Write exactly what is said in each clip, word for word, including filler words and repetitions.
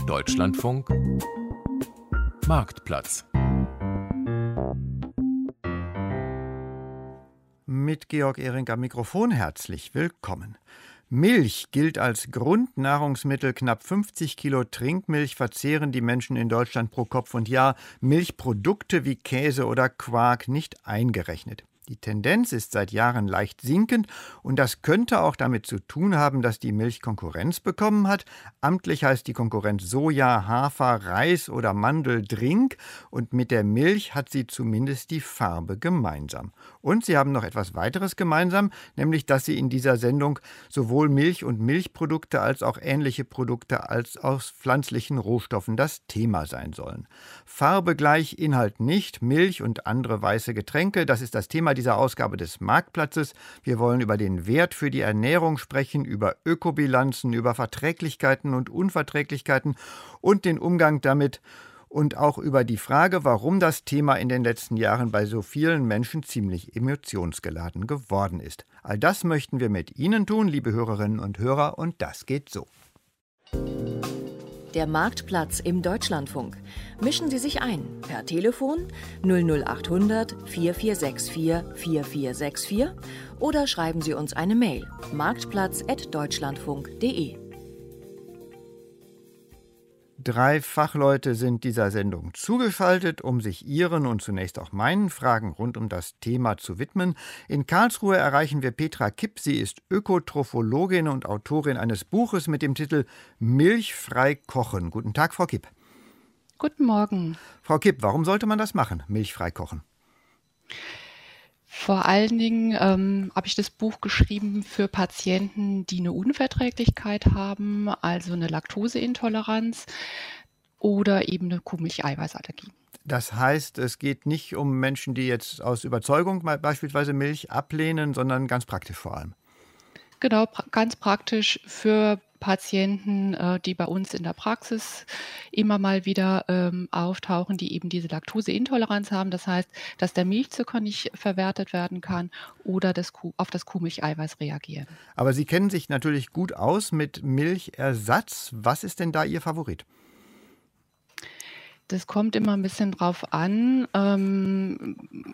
Deutschlandfunk Marktplatz. Mit Georg Ehring am Mikrofon herzlich willkommen. Milch gilt als Grundnahrungsmittel. Knapp fünfzig Kilo Trinkmilch verzehren die Menschen in Deutschland pro Kopf und Jahr, Milchprodukte wie Käse oder Quark nicht eingerechnet. Die Tendenz ist seit Jahren leicht sinkend und das könnte auch damit zu tun haben, dass die Milch Konkurrenz bekommen hat. Amtlich heißt die Konkurrenz Soja, Hafer, Reis oder Mandeldrink und mit der Milch hat sie zumindest die Farbe gemeinsam. Und sie haben noch etwas weiteres gemeinsam, nämlich dass sie in dieser Sendung sowohl Milch und Milchprodukte als auch ähnliche Produkte als aus pflanzlichen Rohstoffen das Thema sein sollen. Farbe gleich, Inhalt nicht, Milch und andere weiße Getränke, das ist das Thema dieser Ausgabe des Marktplatzes. Wir wollen über den Wert für die Ernährung sprechen, über Ökobilanzen, über Verträglichkeiten und Unverträglichkeiten und den Umgang damit und auch über die Frage, warum das Thema in den letzten Jahren bei so vielen Menschen ziemlich emotionsgeladen geworden ist. All das möchten wir mit Ihnen tun, liebe Hörerinnen und Hörer, und das geht so. Der Marktplatz im Deutschlandfunk. Mischen Sie sich ein per Telefon null null acht hundert vier vier sechs vier vier vier sechs vier oder schreiben Sie uns eine Mail marktplatz at deutschlandfunk punkt de. Drei Fachleute sind dieser Sendung zugeschaltet, um sich ihren und zunächst auch meinen Fragen rund um das Thema zu widmen. In Karlsruhe erreichen wir Petra Kipp. Sie ist Ökotrophologin und Autorin eines Buches mit dem Titel Milchfrei kochen. Guten Tag, Frau Kipp. Guten Morgen. Frau Kipp, warum sollte man das machen, milchfrei kochen? Vor allen Dingen ähm, habe ich das Buch geschrieben für Patienten, die eine Unverträglichkeit haben, also eine Laktoseintoleranz oder eben eine Kuhmilch-Eiweißallergie. Das heißt, es geht nicht um Menschen, die jetzt aus Überzeugung beispielsweise Milch ablehnen, sondern ganz praktisch vor allem. Genau, pra- ganz praktisch für Patienten, äh, die bei uns in der Praxis immer mal wieder ähm, auftauchen, die eben diese Laktoseintoleranz haben. Das heißt, dass der Milchzucker nicht verwertet werden kann oder das Kuh, auf das Kuhmilcheiweiß reagieren. Aber Sie kennen sich natürlich gut aus mit Milchersatz. Was ist denn da Ihr Favorit? Das kommt immer ein bisschen drauf an. Ähm,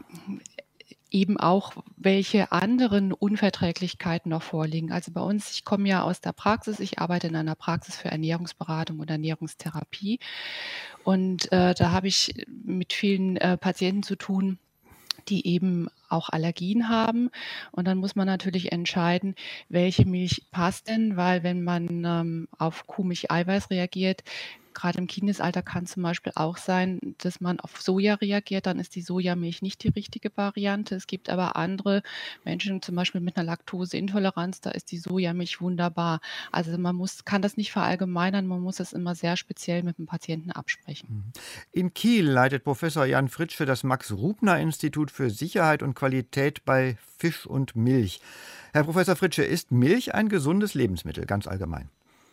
eben auch, welche anderen Unverträglichkeiten noch vorliegen. Also bei uns, ich komme ja aus der Praxis, ich arbeite in einer Praxis für Ernährungsberatung und Ernährungstherapie und äh, da habe ich mit vielen äh, Patienten zu tun, die eben auch Allergien haben. Und dann muss man natürlich entscheiden, welche Milch passt denn, weil wenn man ähm, auf Kuhmilcheiweiß reagiert, gerade im Kindesalter kann zum Beispiel auch sein, dass man auf Soja reagiert, dann ist die Sojamilch nicht die richtige Variante. Es gibt aber andere Menschen, zum Beispiel mit einer Laktoseintoleranz, da ist die Sojamilch wunderbar. Also man muss, kann das nicht verallgemeinern, man muss es immer sehr speziell mit dem Patienten absprechen. In Kiel leitet Professor Jan Fritsche das Max-Rubner-Institut für Sicherheit und Qualität bei Fisch und Milch. Herr Professor Fritsche, ist Milch ein gesundes Lebensmittel, ganz allgemein?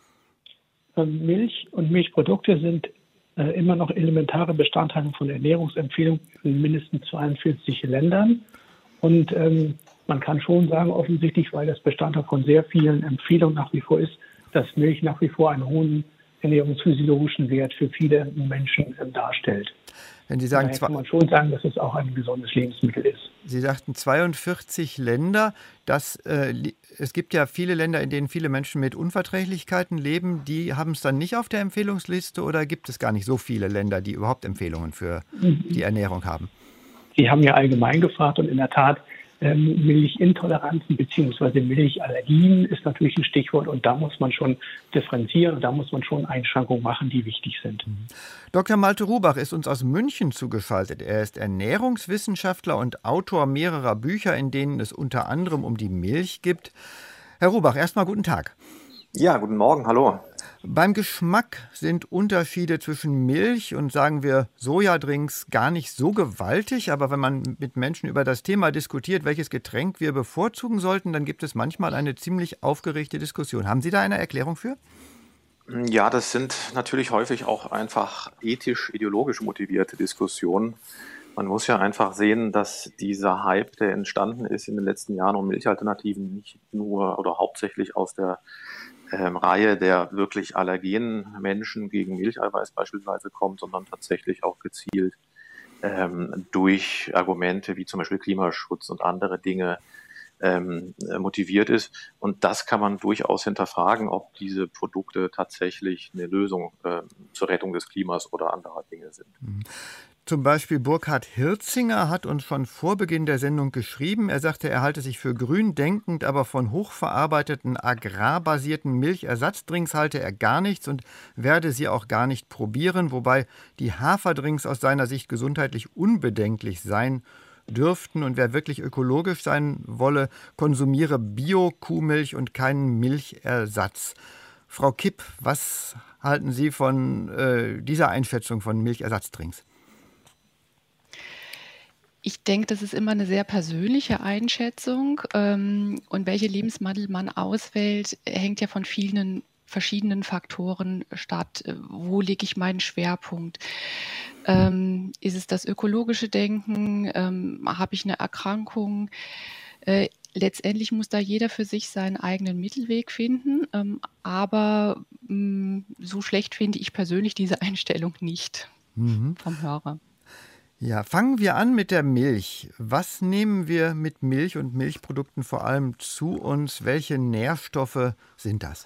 Milch und Milchprodukte sind äh, immer noch elementare Bestandteile von Ernährungsempfehlungen in mindestens zweiundvierzig Ländern. Und ähm, man kann schon sagen, offensichtlich, weil das Bestandteil von sehr vielen Empfehlungen nach wie vor ist, dass Milch nach wie vor einen hohen ernährungsphysiologischen Wert für viele Menschen ähm, darstellt. Wenn Sie sagen, Daher kann man schon sagen, dass es auch ein gesundes Lebensmittel ist. Sie sagten zweiundvierzig Länder. Das, äh, es gibt ja viele Länder, in denen viele Menschen mit Unverträglichkeiten leben. Die haben es dann nicht auf der Empfehlungsliste oder gibt es gar nicht so viele Länder, die überhaupt Empfehlungen für mhm. die Ernährung haben? Sie haben ja allgemein gefragt und in der Tat, ähm, Milchintoleranzen bzw. Milchallergien ist natürlich ein Stichwort und da muss man schon differenzieren und da muss man schon Einschränkungen machen, die wichtig sind. Doktor Malte Rubach ist uns aus München zugeschaltet. Er ist Ernährungswissenschaftler und Autor mehrerer Bücher, in denen es unter anderem um die Milch geht. Herr Rubach, erstmal guten Tag. Ja, guten Morgen, hallo. Beim Geschmack sind Unterschiede zwischen Milch und, sagen wir, Sojadrinks gar nicht so gewaltig. Aber wenn man mit Menschen über das Thema diskutiert, welches Getränk wir bevorzugen sollten, dann gibt es manchmal eine ziemlich aufgeregte Diskussion. Haben Sie da eine Erklärung für? Ja, das sind natürlich häufig auch einfach ethisch-ideologisch motivierte Diskussionen. Man muss ja einfach sehen, dass dieser Hype, der entstanden ist in den letzten Jahren um Milchalternativen, nicht nur oder hauptsächlich aus der ähm, Reihe der wirklich allergenen Menschen gegen Milcheiweiß beispielsweise kommt, sondern tatsächlich auch gezielt ähm, durch Argumente wie zum Beispiel Klimaschutz und andere Dinge ähm, motiviert ist. Und das kann man durchaus hinterfragen, ob diese Produkte tatsächlich eine Lösung äh, zur Rettung des Klimas oder anderer Dinge sind. Zum Beispiel Burkhard Hirzinger hat uns schon vor Beginn der Sendung geschrieben. Er sagte, er halte sich für grün denkend, aber von hochverarbeiteten, agrarbasierten Milchersatzdrinks halte er gar nichts und werde sie auch gar nicht probieren, wobei die Haferdrinks aus seiner Sicht gesundheitlich unbedenklich seien dürften. Und wer wirklich ökologisch sein wolle, konsumiere Bio-Kuhmilch und keinen Milchersatz. Frau Kipp, was halten Sie von äh, dieser Einschätzung von Milchersatzdrinks? Ich denke, das ist immer eine sehr persönliche Einschätzung. Ähm, und welche Lebensmittel man auswählt, hängt ja von vielen verschiedenen Faktoren statt. Wo lege ich meinen Schwerpunkt? Ähm, ist es das ökologische Denken? Ähm, habe ich eine Erkrankung? Äh, letztendlich muss da jeder für sich seinen eigenen Mittelweg finden. Ähm, aber mh, so schlecht finde ich persönlich diese Einstellung nicht Mhm. vom Hörer. Ja, fangen wir an mit der Milch. Was nehmen wir mit Milch und Milchprodukten vor allem zu uns? Welche Nährstoffe sind das?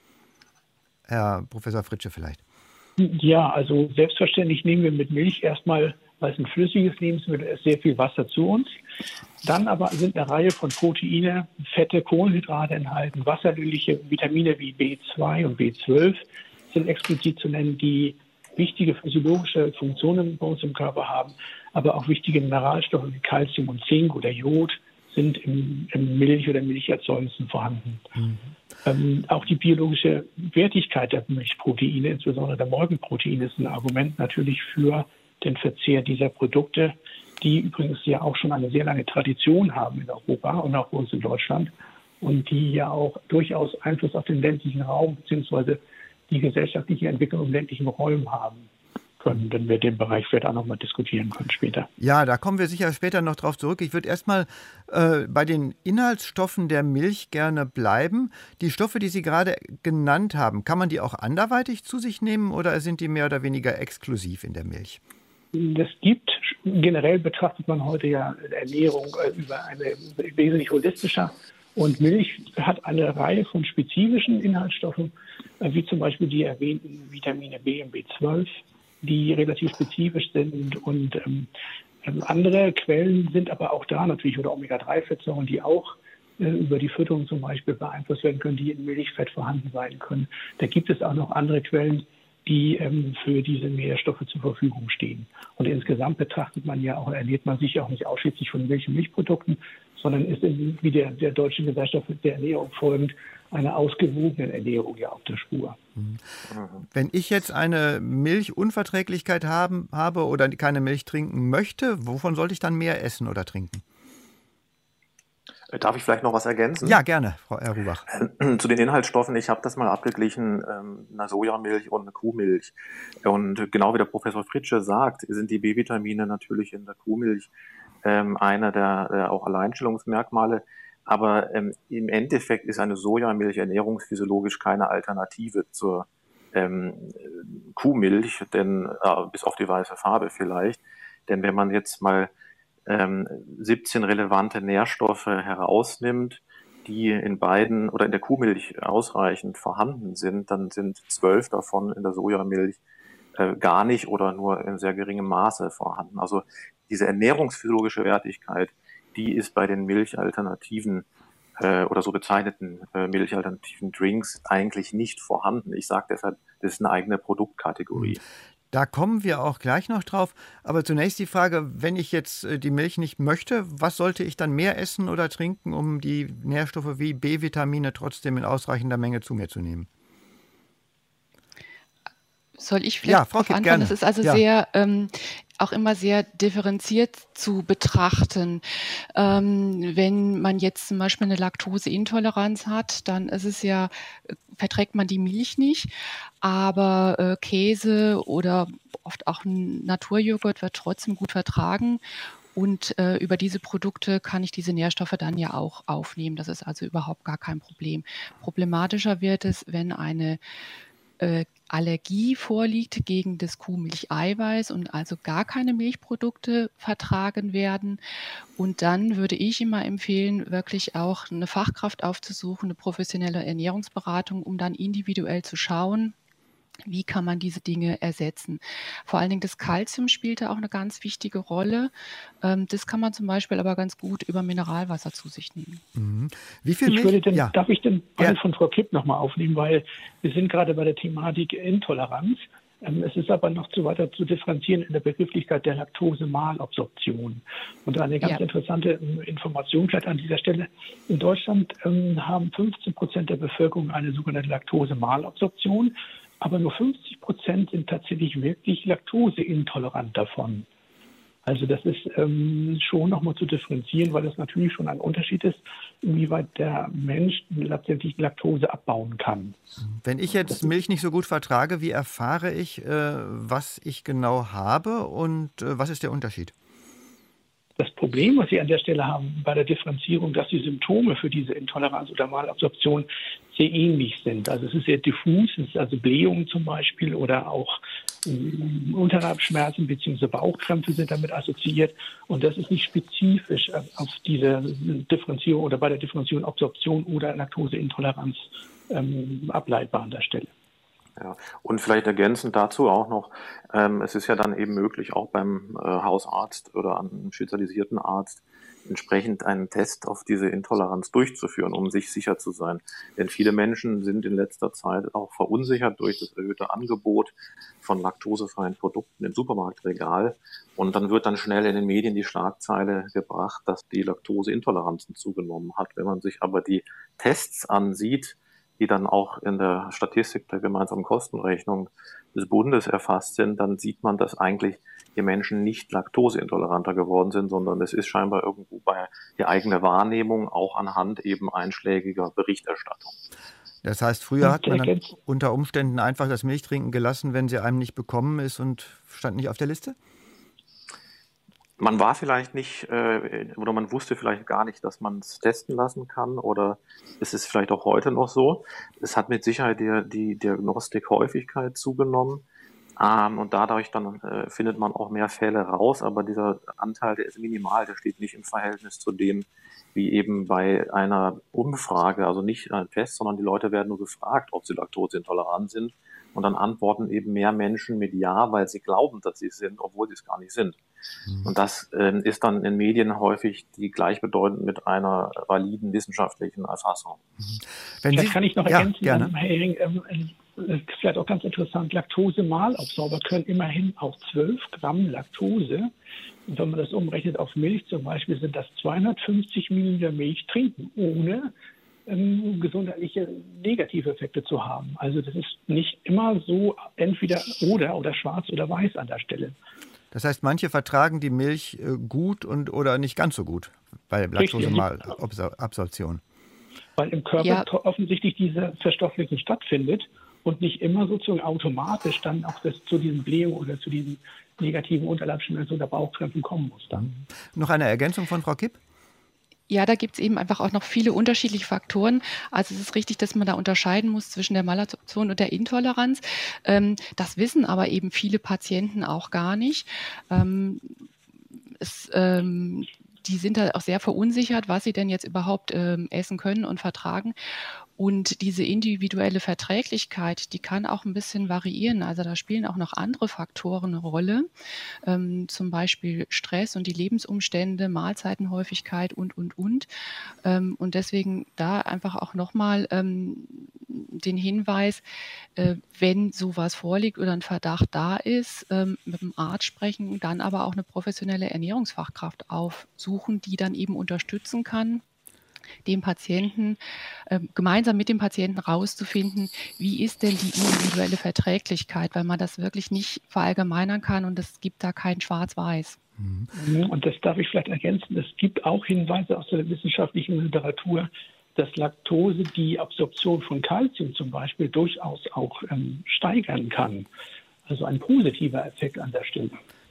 Herr Professor Fritsche vielleicht. Ja, also selbstverständlich nehmen wir mit Milch erstmal, weil es ein flüssiges Lebensmittel ist, sehr viel Wasser zu uns. Dann aber sind eine Reihe von Proteine, Fette, Kohlenhydrate enthalten, wasserlösliche Vitamine wie B zwei und B zwölf sind explizit zu nennen, die wichtige physiologische Funktionen bei uns im Körper haben, aber auch wichtige Mineralstoffe wie Calcium und Zink oder Jod sind im, im Milch- oder Milcherzeugnissen vorhanden. Mhm. Ähm, auch die biologische Wertigkeit der Milchproteine, insbesondere der Molkenproteine, ist ein Argument natürlich für den Verzehr dieser Produkte, die übrigens ja auch schon eine sehr lange Tradition haben in Europa und auch bei uns in Deutschland und die ja auch durchaus Einfluss auf den ländlichen Raum bzw. die gesellschaftliche Entwicklung in ländlichen Räumen haben können, wenn wir den Bereich vielleicht auch nochmal diskutieren können später. Ja, da kommen wir sicher später noch drauf zurück. Ich würde erstmal äh, bei den Inhaltsstoffen der Milch gerne bleiben. Die Stoffe, die Sie gerade genannt haben, kann man die auch anderweitig zu sich nehmen oder sind die mehr oder weniger exklusiv in der Milch? Das gibt, generell betrachtet man heute ja Ernährung äh, über eine wesentlich holistischer. Und Milch hat eine Reihe von spezifischen Inhaltsstoffen, äh, wie zum Beispiel die erwähnten Vitamine B und B zwölf, die relativ spezifisch sind. Und ähm, andere Quellen sind aber auch da natürlich, oder Omega drei Fettsäuren, die auch äh, über die Fütterung zum Beispiel beeinflusst werden können, die in Milchfett vorhanden sein können. Da gibt es auch noch andere Quellen, die ähm, für diese Nährstoffe zur Verfügung stehen. Und insgesamt betrachtet man ja auch, ernährt man sich auch nicht ausschließlich von Milch- und Milchprodukten, sondern ist in, wie der, der Deutschen Gesellschaft der Ernährung folgend eine ausgewogene Ernährung ja auf der Spur. Wenn ich jetzt eine Milchunverträglichkeit haben, habe oder keine Milch trinken möchte, wovon sollte ich dann mehr essen oder trinken? Darf ich vielleicht noch was ergänzen? Ja, gerne, Frau Errubach. Zu den Inhaltsstoffen, ich habe das mal abgeglichen, ähm, eine Sojamilch und eine Kuhmilch. Und genau wie der Professor Fritsche sagt, sind die B-Vitamine natürlich in der Kuhmilch ähm, einer der, der auch Alleinstellungsmerkmale. Aber ähm, im Endeffekt ist eine Sojamilch ernährungsphysiologisch keine Alternative zur ähm, Kuhmilch, denn äh, bis auf die weiße Farbe vielleicht. Denn wenn man jetzt mal ähm, siebzehn relevante Nährstoffe herausnimmt, die in beiden oder in der Kuhmilch ausreichend vorhanden sind, dann sind zwölf davon in der Sojamilch äh, gar nicht oder nur in sehr geringem Maße vorhanden. Also diese ernährungsphysiologische Wertigkeit, die ist bei den Milchalternativen äh, oder so bezeichneten äh, milchalternativen Drinks eigentlich nicht vorhanden. Ich sage deshalb, das ist eine eigene Produktkategorie. Da kommen wir auch gleich noch drauf. Aber zunächst die Frage, wenn ich jetzt die Milch nicht möchte, was sollte ich dann mehr essen oder trinken, um die Nährstoffe wie B-Vitamine trotzdem in ausreichender Menge zu mir zu nehmen? Soll ich vielleicht ja, Frau darauf Kipp, antworten? gerne. Das ist also ja. sehr, ähm, auch immer sehr differenziert zu betrachten. Ähm, wenn man jetzt zum Beispiel eine Laktoseintoleranz hat, dann ist es ja, verträgt man die Milch nicht, aber äh, Käse oder oft auch ein Naturjoghurt wird trotzdem gut vertragen. Und äh, über diese Produkte kann ich diese Nährstoffe dann ja auch aufnehmen. Das ist also überhaupt gar kein Problem. Problematischer wird es, wenn eine äh, Allergie vorliegt gegen das Kuhmilcheiweiß und also gar keine Milchprodukte vertragen werden. Und dann würde ich immer empfehlen, wirklich auch eine Fachkraft aufzusuchen, eine professionelle Ernährungsberatung, um dann individuell zu schauen, wie kann man diese Dinge ersetzen. Vor allen Dingen das Kalzium spielt da auch eine ganz wichtige Rolle. Ähm, das kann man zum Beispiel aber ganz gut über Mineralwasser zu sich nehmen. Mhm. Wie viel Ich Milch? würde den, Ja. Darf ich den Ball Ja. von Frau Kipp nochmal aufnehmen, weil wir sind gerade bei der Thematik Intoleranz. Ähm, Es ist aber noch zu weiter zu differenzieren in der Begrifflichkeit der Laktosemalabsorption. Und eine ganz Ja. interessante ähm, Information vielleicht an dieser Stelle. In Deutschland ähm, haben fünfzehn Prozent der Bevölkerung eine sogenannte Laktosemalabsorption, aber nur fünfzig Prozent sind tatsächlich wirklich laktoseintolerant davon. Also das ist ähm, schon nochmal zu differenzieren, weil das natürlich schon ein Unterschied ist, inwieweit der Mensch letztendlich Laktose abbauen kann. Wenn ich jetzt Milch nicht so gut vertrage, wie erfahre ich, äh, was ich genau habe und äh, was ist der Unterschied? Das Problem, was Sie an der Stelle haben bei der Differenzierung, dass die Symptome für diese Intoleranz oder Malabsorption sehr ähnlich sind. Also es ist sehr diffus, es ist also Blähungen zum Beispiel oder auch ähm, Unterleibsschmerzen bzw. Bauchkrämpfe sind damit assoziiert. Und das ist nicht spezifisch auf diese Differenzierung oder bei der Differenzierung Absorption oder Laktoseintoleranz ähm, ableitbar an der Stelle. Ja, und vielleicht ergänzend dazu auch noch, ähm, es ist ja dann eben möglich, auch beim äh, Hausarzt oder einem spezialisierten Arzt entsprechend einen Test auf diese Intoleranz durchzuführen, um sich sicher zu sein. Denn viele Menschen sind in letzter Zeit auch verunsichert durch das erhöhte Angebot von laktosefreien Produkten im Supermarktregal. Und dann wird dann schnell in den Medien die Schlagzeile gebracht, dass die Laktoseintoleranzen zugenommen hat. Wenn man sich aber die Tests ansieht, die dann auch in der Statistik der gemeinsamen Kostenrechnung des Bundes erfasst sind, dann sieht man, dass eigentlich die Menschen nicht laktoseintoleranter geworden sind, sondern es ist scheinbar irgendwo bei der eigenen Wahrnehmung auch anhand eben einschlägiger Berichterstattung. Das heißt, früher hat man dann Ergänz- unter Umständen einfach das Milchtrinken gelassen, wenn sie einem nicht bekommen ist und stand nicht auf der Liste? Man war vielleicht nicht, äh, oder man wusste vielleicht gar nicht, dass man es testen lassen kann, oder es ist vielleicht auch heute noch so. Es hat mit Sicherheit die, die Diagnostikhäufigkeit zugenommen, ähm, und dadurch dann äh, findet man auch mehr Fälle raus, aber dieser Anteil, der ist minimal, der steht nicht im Verhältnis zu dem, wie eben bei einer Umfrage, also nicht ein Test, sondern die Leute werden nur gefragt, ob sie laktoseintolerant sind, und dann antworten eben mehr Menschen mit Ja, weil sie glauben, dass sie es sind, obwohl sie es gar nicht sind. Und das äh, ist dann in Medien häufig die gleichbedeutend mit einer validen wissenschaftlichen Erfassung. Wenn Vielleicht Sie, kann ich noch ja, ergänzen, gerne. ähm, Herr Hering, ähm, äh, vielleicht auch ganz interessant, Laktosemalabsorber können immerhin auch zwölf Gramm Laktose, und wenn man das umrechnet auf Milch zum Beispiel, sind das zweihundertfünfzig Milliliter Milch trinken, ohne ähm, gesundheitliche Negativeffekte zu haben. Also das ist nicht immer so entweder oder oder schwarz oder weiß an der Stelle. Das heißt, manche vertragen die Milch äh, gut und oder nicht ganz so gut bei Laktosemalabsorption. Weil im Körper Ja. to- offensichtlich diese Verstoffwechslung stattfindet und nicht immer sozusagen automatisch dann auch das, zu diesen Blähungen oder zu diesen negativen Unterleibsschmerzen oder Bauchkrämpfen kommen muss dann. Noch eine Ergänzung von Frau Kipp? Ja, da gibt es eben einfach auch noch viele unterschiedliche Faktoren. Also es ist richtig, dass man da unterscheiden muss zwischen der Malabsorption und der Intoleranz. Ähm, das wissen aber eben viele Patienten auch gar nicht. Ähm, es, ähm, die sind da auch sehr verunsichert, was sie denn jetzt überhaupt ähm, essen können und vertragen. Und diese individuelle Verträglichkeit, die kann auch ein bisschen variieren. Also da spielen auch noch andere Faktoren eine Rolle, ähm, zum Beispiel Stress und die Lebensumstände, Mahlzeitenhäufigkeit und, und, und. Ähm, und deswegen da einfach auch nochmal ähm, den Hinweis, äh, wenn sowas vorliegt oder ein Verdacht da ist, ähm, mit dem Arzt sprechen, dann aber auch eine professionelle Ernährungsfachkraft aufsuchen, die dann eben unterstützen kann, dem Patienten, äh, gemeinsam mit dem Patienten rauszufinden, wie ist denn die individuelle Verträglichkeit, weil man das wirklich nicht verallgemeinern kann und es gibt da kein Schwarz-Weiß. Und das darf ich vielleicht ergänzen. Es gibt auch Hinweise aus der wissenschaftlichen Literatur, dass Laktose die Absorption von Kalzium zum Beispiel durchaus auch ähm, steigern kann. Also ein positiver Effekt an der Stelle.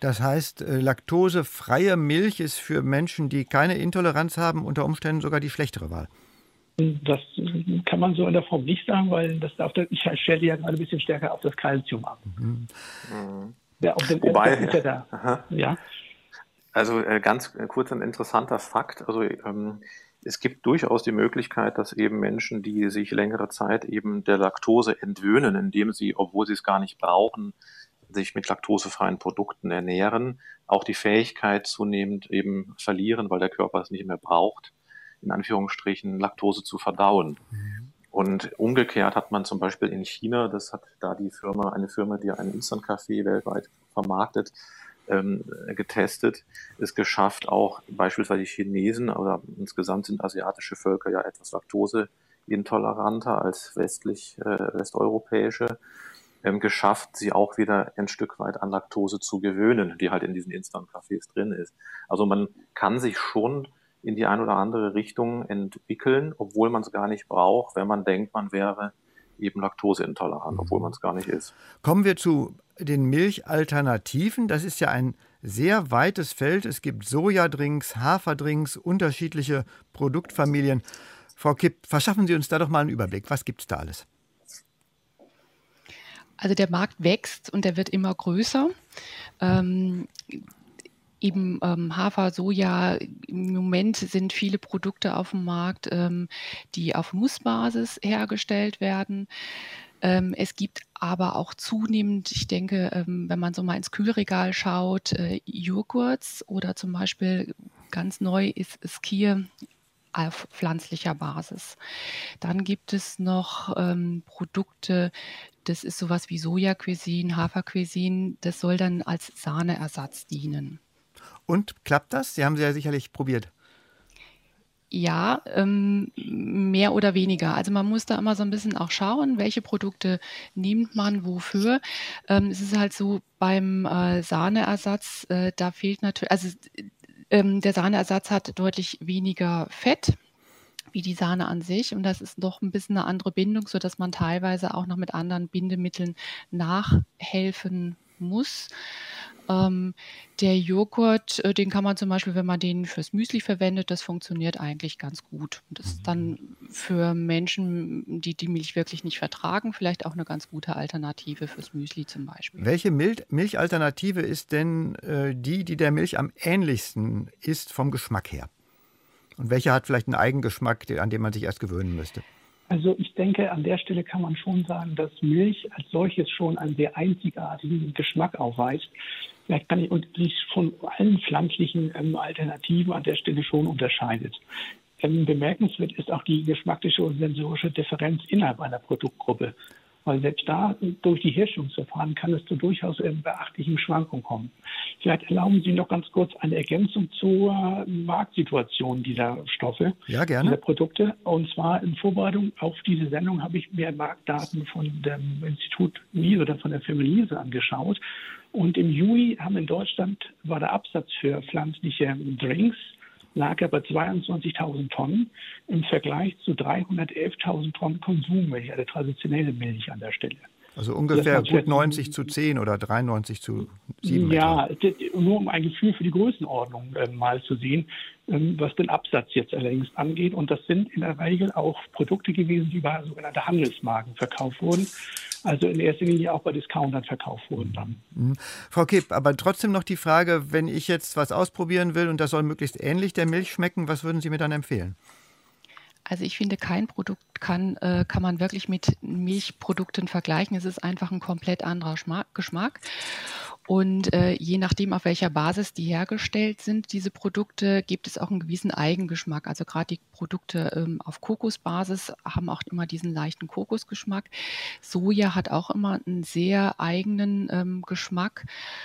Das heißt, äh, laktosefreie Milch ist für Menschen, die keine Intoleranz haben, unter Umständen sogar die schlechtere Wahl. Das kann man so in der Form nicht sagen, weil das auf der, ich stelle ja gerade ein bisschen stärker auf das Kalzium ab. Mhm. Ja, auf den Wobei, ist ja da. Ja. Also äh, ganz äh, kurz ein interessanter Fakt. Also ähm, es gibt durchaus die Möglichkeit, dass eben Menschen, die sich längere Zeit eben der Laktose entwöhnen, indem sie, obwohl sie es gar nicht brauchen, sich mit laktosefreien Produkten ernähren, auch die Fähigkeit zunehmend eben verlieren, weil der Körper es nicht mehr braucht, in Anführungsstrichen Laktose zu verdauen. Mhm. Und umgekehrt hat man zum Beispiel in China, das hat da die Firma, eine Firma, die einen Instant-Kaffee weltweit vermarktet, ähm, getestet, es geschafft, auch beispielsweise die Chinesen oder insgesamt sind asiatische Völker ja etwas laktoseintoleranter als westlich, äh, westeuropäische, ähm, geschafft, sie auch wieder ein Stück weit an Laktose zu gewöhnen, die halt in diesen Instant-Kaffees drin ist. Also man kann sich schon in die eine oder andere Richtung entwickeln, obwohl man es gar nicht braucht, wenn man denkt, man wäre eben laktoseintolerant, obwohl man es gar nicht ist. Kommen wir zu den Milchalternativen. Das ist ja ein sehr weites Feld. Es gibt Sojadrinks, Haferdrinks, unterschiedliche Produktfamilien. Frau Kipp, verschaffen Sie uns da doch mal einen Überblick. Was gibt es da alles? Also der Markt wächst und der wird immer größer. Ähm, Eben ähm, Hafer, Soja, im Moment sind viele Produkte auf dem Markt, ähm, die auf Nussbasis hergestellt werden. Ähm, es gibt aber auch zunehmend, ich denke, ähm, wenn man so mal ins Kühlregal schaut, äh, Joghurts oder zum Beispiel ganz neu ist Skyr auf pflanzlicher Basis. Dann gibt es noch ähm, Produkte, das ist sowas wie Soja-Cuisine, Hafer-Cuisine, das soll dann als Sahneersatz dienen. Und klappt das? Sie haben sie ja sicherlich probiert. Ja, ähm, mehr oder weniger. Also man muss da immer so ein bisschen auch schauen, welche Produkte nimmt man wofür. Ähm, es ist halt so beim äh, Sahneersatz, äh, da fehlt natürlich, also ähm, der Sahneersatz hat deutlich weniger Fett wie die Sahne an sich und das ist doch ein bisschen eine andere Bindung, sodass man teilweise auch noch mit anderen Bindemitteln nachhelfen muss. Ähm, der Joghurt, äh, den kann man zum Beispiel, wenn man den fürs Müsli verwendet, das funktioniert eigentlich ganz gut. Und das ist dann für Menschen, die die Milch wirklich nicht vertragen, vielleicht auch eine ganz gute Alternative fürs Müsli zum Beispiel. Welche Mil- Milchalternative ist denn äh, die, die der Milch am ähnlichsten ist vom Geschmack her? Und welche hat vielleicht einen Eigengeschmack, an den man sich erst gewöhnen müsste? Also ich denke, an der Stelle kann man schon sagen, dass Milch als solches schon einen sehr einzigartigen Geschmack aufweist. Vielleicht kann ich und sich von allen pflanzlichen ähm, Alternativen an der Stelle schon unterscheidet. Ähm, bemerkenswert ist auch die geschmackliche und sensorische Differenz innerhalb einer Produktgruppe. Weil selbst da durch die Herstellungsverfahren kann es zu durchaus beachtlichen Schwankungen kommen. Vielleicht erlauben Sie noch ganz kurz eine Ergänzung zur Marktsituation dieser Stoffe, ja, gerne. dieser Produkte. Und zwar in Vorbereitung auf diese Sendung habe ich mir Marktdaten von dem Institut Liese oder von der Firma Liese angeschaut. Und im Juli haben in Deutschland war der Absatz für pflanzliche Drinks lag er bei zweiundzwanzigtausend Tonnen im Vergleich zu dreihundertelftausend Tonnen Konsummilch, also traditionelle Milch an der Stelle. Also ungefähr gut neunzig zu zehn oder dreiundneunzig zu sieben. Ja, etwa. Nur um ein Gefühl für die Größenordnung äh, mal zu sehen, ähm, was den Absatz jetzt allerdings angeht. Und das sind in der Regel auch Produkte gewesen, die bei sogenannten Handelsmarken verkauft wurden. Also in erster Linie auch bei Discountern verkauft wurden dann. Mhm. Frau Kipp, aber trotzdem noch die Frage, wenn ich jetzt was ausprobieren will und das soll möglichst ähnlich der Milch schmecken, was würden Sie mir dann empfehlen? Also ich finde, kein Produkt kann, äh, kann man wirklich mit Milchprodukten vergleichen. Es ist einfach ein komplett anderer Schma- Geschmack. Und äh, je nachdem, auf welcher Basis die hergestellt sind, diese Produkte, gibt es auch einen gewissen Eigengeschmack. Also gerade die Produkte ähm, auf Kokosbasis haben auch immer diesen leichten Kokosgeschmack. Soja hat auch immer einen sehr eigenen ähm, Geschmack.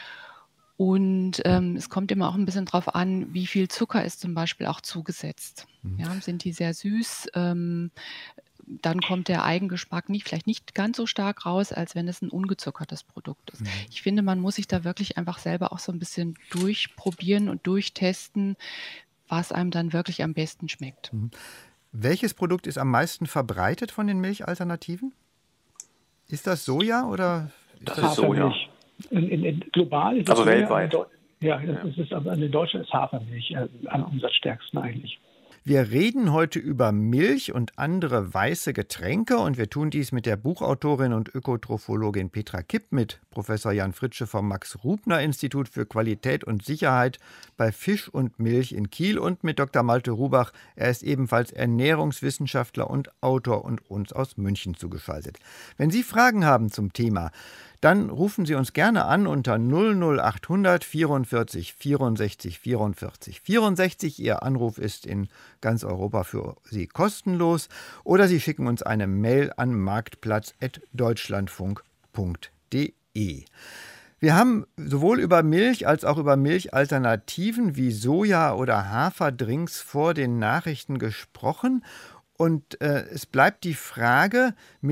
Und ähm, es kommt immer auch ein bisschen drauf an, wie viel Zucker ist zum Beispiel auch zugesetzt. Mhm. Ja, sind die sehr süß, ähm, dann kommt der Eigengeschmack nicht, vielleicht nicht ganz so stark raus, als wenn es ein ungezuckertes Produkt ist. Mhm. Ich finde, man muss sich da wirklich einfach selber auch so ein bisschen durchprobieren und durchtesten, was einem dann wirklich am besten schmeckt. Mhm. Welches Produkt ist am meisten verbreitet von den Milchalternativen? Ist das Soja oder? Ist das, das ist Soja. In, in, in global ist also Soja, weltweit. Ja, das ist aber in Deutschland ist Hafermilch äh, am umsatzstärksten eigentlich. Wir reden heute über Milch und andere weiße Getränke und wir tun dies mit der Buchautorin und Ökotrophologin Petra Kipp, mit Professor Jan Fritzsche vom Max-Rubner-Institut für Qualität und Sicherheit bei Fisch und Milch in Kiel und mit Doktor Malte Rubach. Er ist ebenfalls Ernährungswissenschaftler und Autor und uns aus München zugeschaltet. Wenn Sie Fragen haben zum Thema, dann rufen Sie uns gerne an unter null null achthundert vierundvierzig vierundsechzig vierundvierzig vierundsechzig. Ihr Anruf ist in ganz Europa für Sie kostenlos. Oder Sie schicken uns eine Mail an marktplatz at deutschlandfunk punkt de. Wir haben sowohl über Milch als auch über Milchalternativen wie Soja- oder Haferdrinks vor den Nachrichten gesprochen. Und äh, es bleibt die Frage,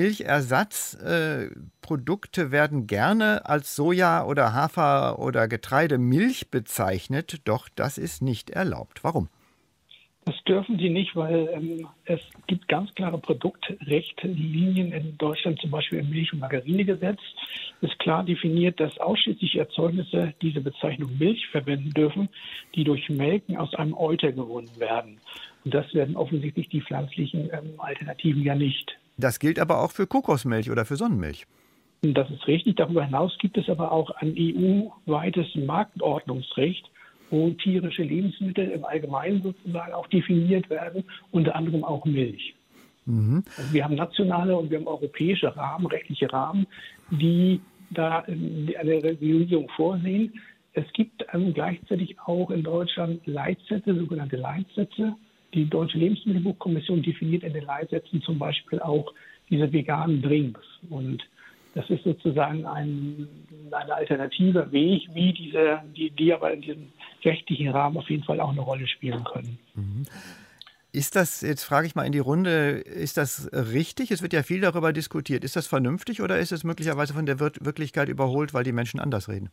Milchersatzprodukte äh, werden gerne als Soja- oder Hafer- oder Getreidemilch bezeichnet, doch das ist nicht erlaubt. Warum? Das dürfen sie nicht, weil ähm, es gibt ganz klare Produktrichtlinien in Deutschland, zum Beispiel im Milch- und Margarinegesetz. Ist klar definiert, dass ausschließlich Erzeugnisse diese Bezeichnung Milch verwenden dürfen, die durch Melken aus einem Euter gewonnen werden. Und das werden offensichtlich die pflanzlichen ähm, Alternativen ja nicht. Das gilt aber auch für Kokosmilch oder für Sonnenmilch. Und das ist richtig. Darüber hinaus gibt es aber auch ein E U-weites Marktordnungsrecht, wo tierische Lebensmittel im Allgemeinen sozusagen auch definiert werden, unter anderem auch Milch. Mhm. Also wir haben nationale und wir haben europäische Rahmen, rechtliche Rahmen, die da eine Regulierung vorsehen. Es gibt ähm, gleichzeitig auch in Deutschland Leitsätze, sogenannte Leitsätze. Die Deutsche Lebensmittelbuchkommission definiert in den Leitsätzen zum Beispiel auch diese veganen Drinks. Und das ist sozusagen ein, ein alternativer Weg, wie diese, die, die aber in diesem rechtlichen Rahmen auf jeden Fall auch eine Rolle spielen können. Mhm. Ist das, jetzt frage ich mal in die Runde, ist das richtig? Es wird ja viel darüber diskutiert. Ist das vernünftig oder ist es möglicherweise von der Wir- Wirklichkeit überholt, weil die Menschen anders reden?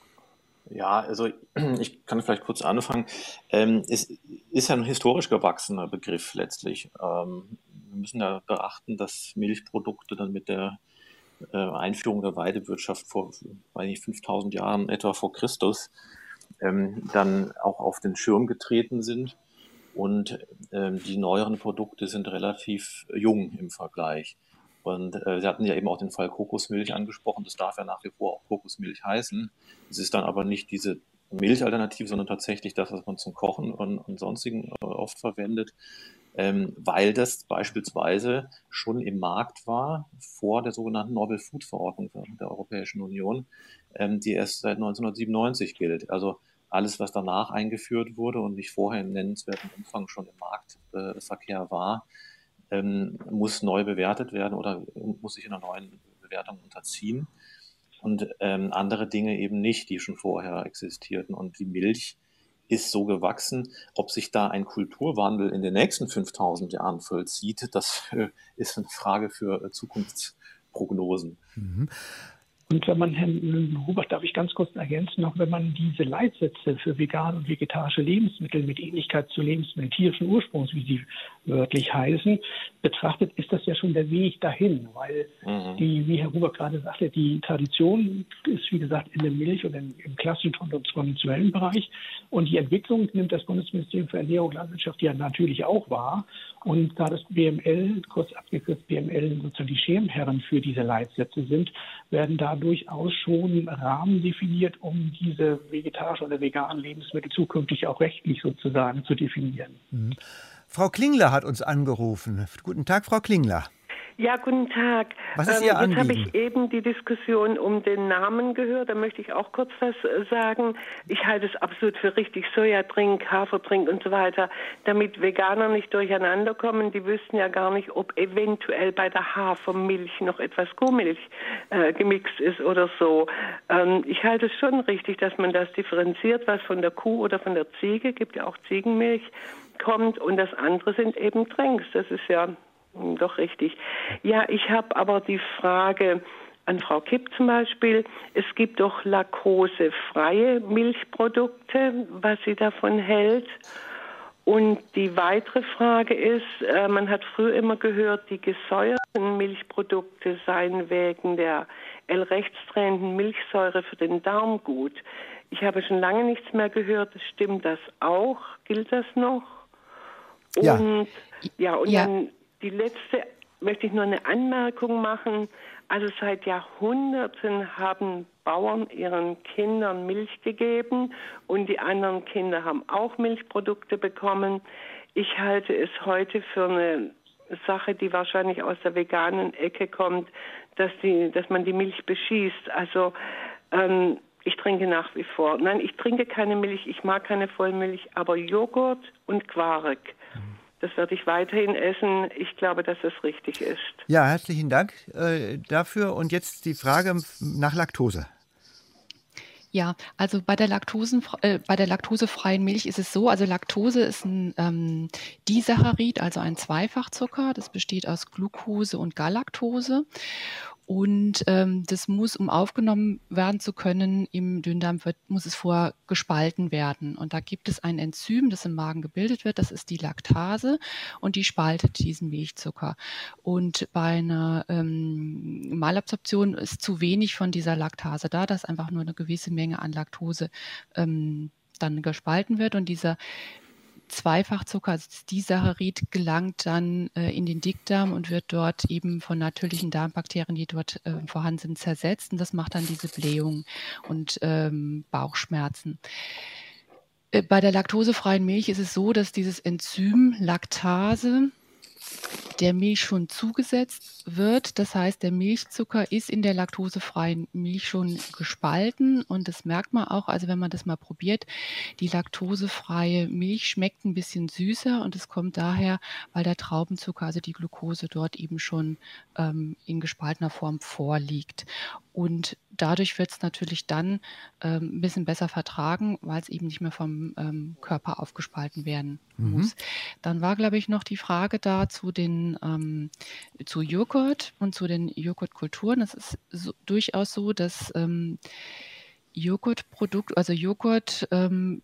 Ja, also ich kann vielleicht kurz anfangen. Ähm, es ist ja ein historisch gewachsener Begriff letztlich. Ähm, wir müssen ja beachten, dass Milchprodukte dann mit der äh, Einführung der Weidewirtschaft vor weiß nicht, fünftausend Jahren etwa vor Christus ähm, dann auch auf den Schirm getreten sind. Und ähm, die neueren Produkte sind relativ jung im Vergleich. Und äh, Sie hatten ja eben auch den Fall Kokosmilch angesprochen. Das darf ja nach wie vor auch Kokosmilch heißen. Es ist dann aber nicht diese Milchalternative, sondern tatsächlich das, was man zum Kochen und, und sonstigen äh, oft verwendet, ähm, weil das beispielsweise schon im Markt war vor der sogenannten Novel Food Verordnung der Europäischen Union, ähm, die erst seit neunzehnhundertsiebenundneunzig gilt. Also alles, was danach eingeführt wurde und nicht vorher im nennenswerten Umfang schon im Marktverkehr äh, war, ähm, muss neu bewertet werden oder muss sich einer neuen Bewertung unterziehen. Und ähm, andere Dinge eben nicht, die schon vorher existierten. Und die Milch ist so gewachsen. Ob sich da ein Kulturwandel in den nächsten fünftausend Jahren vollzieht, das äh, ist eine Frage für äh, Zukunftsprognosen. Mhm. Und wenn man, Herrn Rubach, darf ich ganz kurz ergänzen, noch wenn man diese Leitsätze für vegane und vegetarische Lebensmittel mit Ähnlichkeit zu Lebensmitteln tierischen Ursprungs, wie sie wörtlich heißen, betrachtet, ist das ja schon der Weg dahin, weil mhm. die, wie Herr Rubach gerade sagte, die Tradition ist, wie gesagt, in der Milch und im, im klassischen und konventionellen Bereich und die Entwicklung nimmt das Bundesministerium für Ernährung und Landwirtschaft ja natürlich auch wahr und da das B M L, kurz abgekürzt B M L, sozusagen die Schirmherren für diese Leitsätze sind, werden da durchaus schon Rahmen definiert, um diese vegetarischen oder veganen Lebensmittel zukünftig auch rechtlich sozusagen zu definieren. Mhm. Frau Klingler hat uns angerufen. Guten Tag, Frau Klingler. Ja, guten Tag. Was ist Ihr ähm, jetzt Anliegen? habe ich eben die Diskussion um den Namen gehört. Da möchte ich auch kurz was sagen. Ich halte es absolut für richtig, Sojadrink, Haferdrink und so weiter, damit Veganer nicht durcheinander kommen. Die wüssten ja gar nicht, ob eventuell bei der Hafermilch noch etwas Kuhmilch äh, gemixt ist oder so. Ähm, ich halte es schon richtig, dass man das differenziert, was von der Kuh oder von der Ziege, gibt ja auch Ziegenmilch, kommt. Und das andere sind eben Drinks. Das ist ja doch richtig. Ja, ich habe aber die Frage an Frau Kipp zum Beispiel. Es gibt doch laktosefreie Milchprodukte, was sie davon hält. Und die weitere Frage ist, äh, man hat früher immer gehört, die gesäuerten Milchprodukte seien wegen der L-rechtsdrehenden Milchsäure für den Darm gut. Ich habe schon lange nichts mehr gehört. Stimmt das auch? Gilt das noch? Ja. Und ja, und Ja. dann die letzte, möchte ich nur eine Anmerkung machen. Also seit Jahrhunderten haben Bauern ihren Kindern Milch gegeben und die anderen Kinder haben auch Milchprodukte bekommen. Ich halte es heute für eine Sache, die wahrscheinlich aus der veganen Ecke kommt, dass, die, dass man die Milch beschießt. Also ähm, ich trinke nach wie vor. Nein, ich trinke keine Milch, ich mag keine Vollmilch, aber Joghurt und Quark. Das werde ich weiterhin essen. Ich glaube, dass das richtig ist. Ja, herzlichen Dank äh, dafür. Und jetzt die Frage nach Laktose. Ja, also bei der, Laktosen, äh, bei der laktosefreien Milch ist es so, also Laktose ist ein ähm, Disaccharid, also ein Zweifachzucker. Das besteht aus Glucose und Galaktose. Und ähm, das muss, um aufgenommen werden zu können, im Dünndarm wird, muss es vorher gespalten werden. Und da gibt es ein Enzym, das im Magen gebildet wird, das ist die Laktase und die spaltet diesen Milchzucker. Und bei einer ähm, Malabsorption ist zu wenig von dieser Laktase da, dass einfach nur eine gewisse Menge an Laktose ähm, dann gespalten wird. Und dieser Zweifachzucker, also das Disaccharid, gelangt dann äh, in den Dickdarm und wird dort eben von natürlichen Darmbakterien, die dort äh, vorhanden sind, zersetzt. Und das macht dann diese Blähung und ähm, Bauchschmerzen. Äh, bei der laktosefreien Milch ist es so, dass dieses Enzym Laktase der Milch schon zugesetzt wird. Das heißt, der Milchzucker ist in der laktosefreien Milch schon gespalten und das merkt man auch, also wenn man das mal probiert, die laktosefreie Milch schmeckt ein bisschen süßer und es kommt daher, weil der Traubenzucker, also die Glucose dort eben schon ähm, in gespaltener Form vorliegt. Und dadurch wird es natürlich dann ähm, ein bisschen besser vertragen, weil es eben nicht mehr vom ähm, Körper aufgespalten werden Mhm. muss. Dann war, glaube ich, noch die Frage da zu den ähm, zu Joghurt und zu den Joghurtkulturen. Es ist so, durchaus so, dass ähm, Joghurtprodukt, also Joghurt ähm,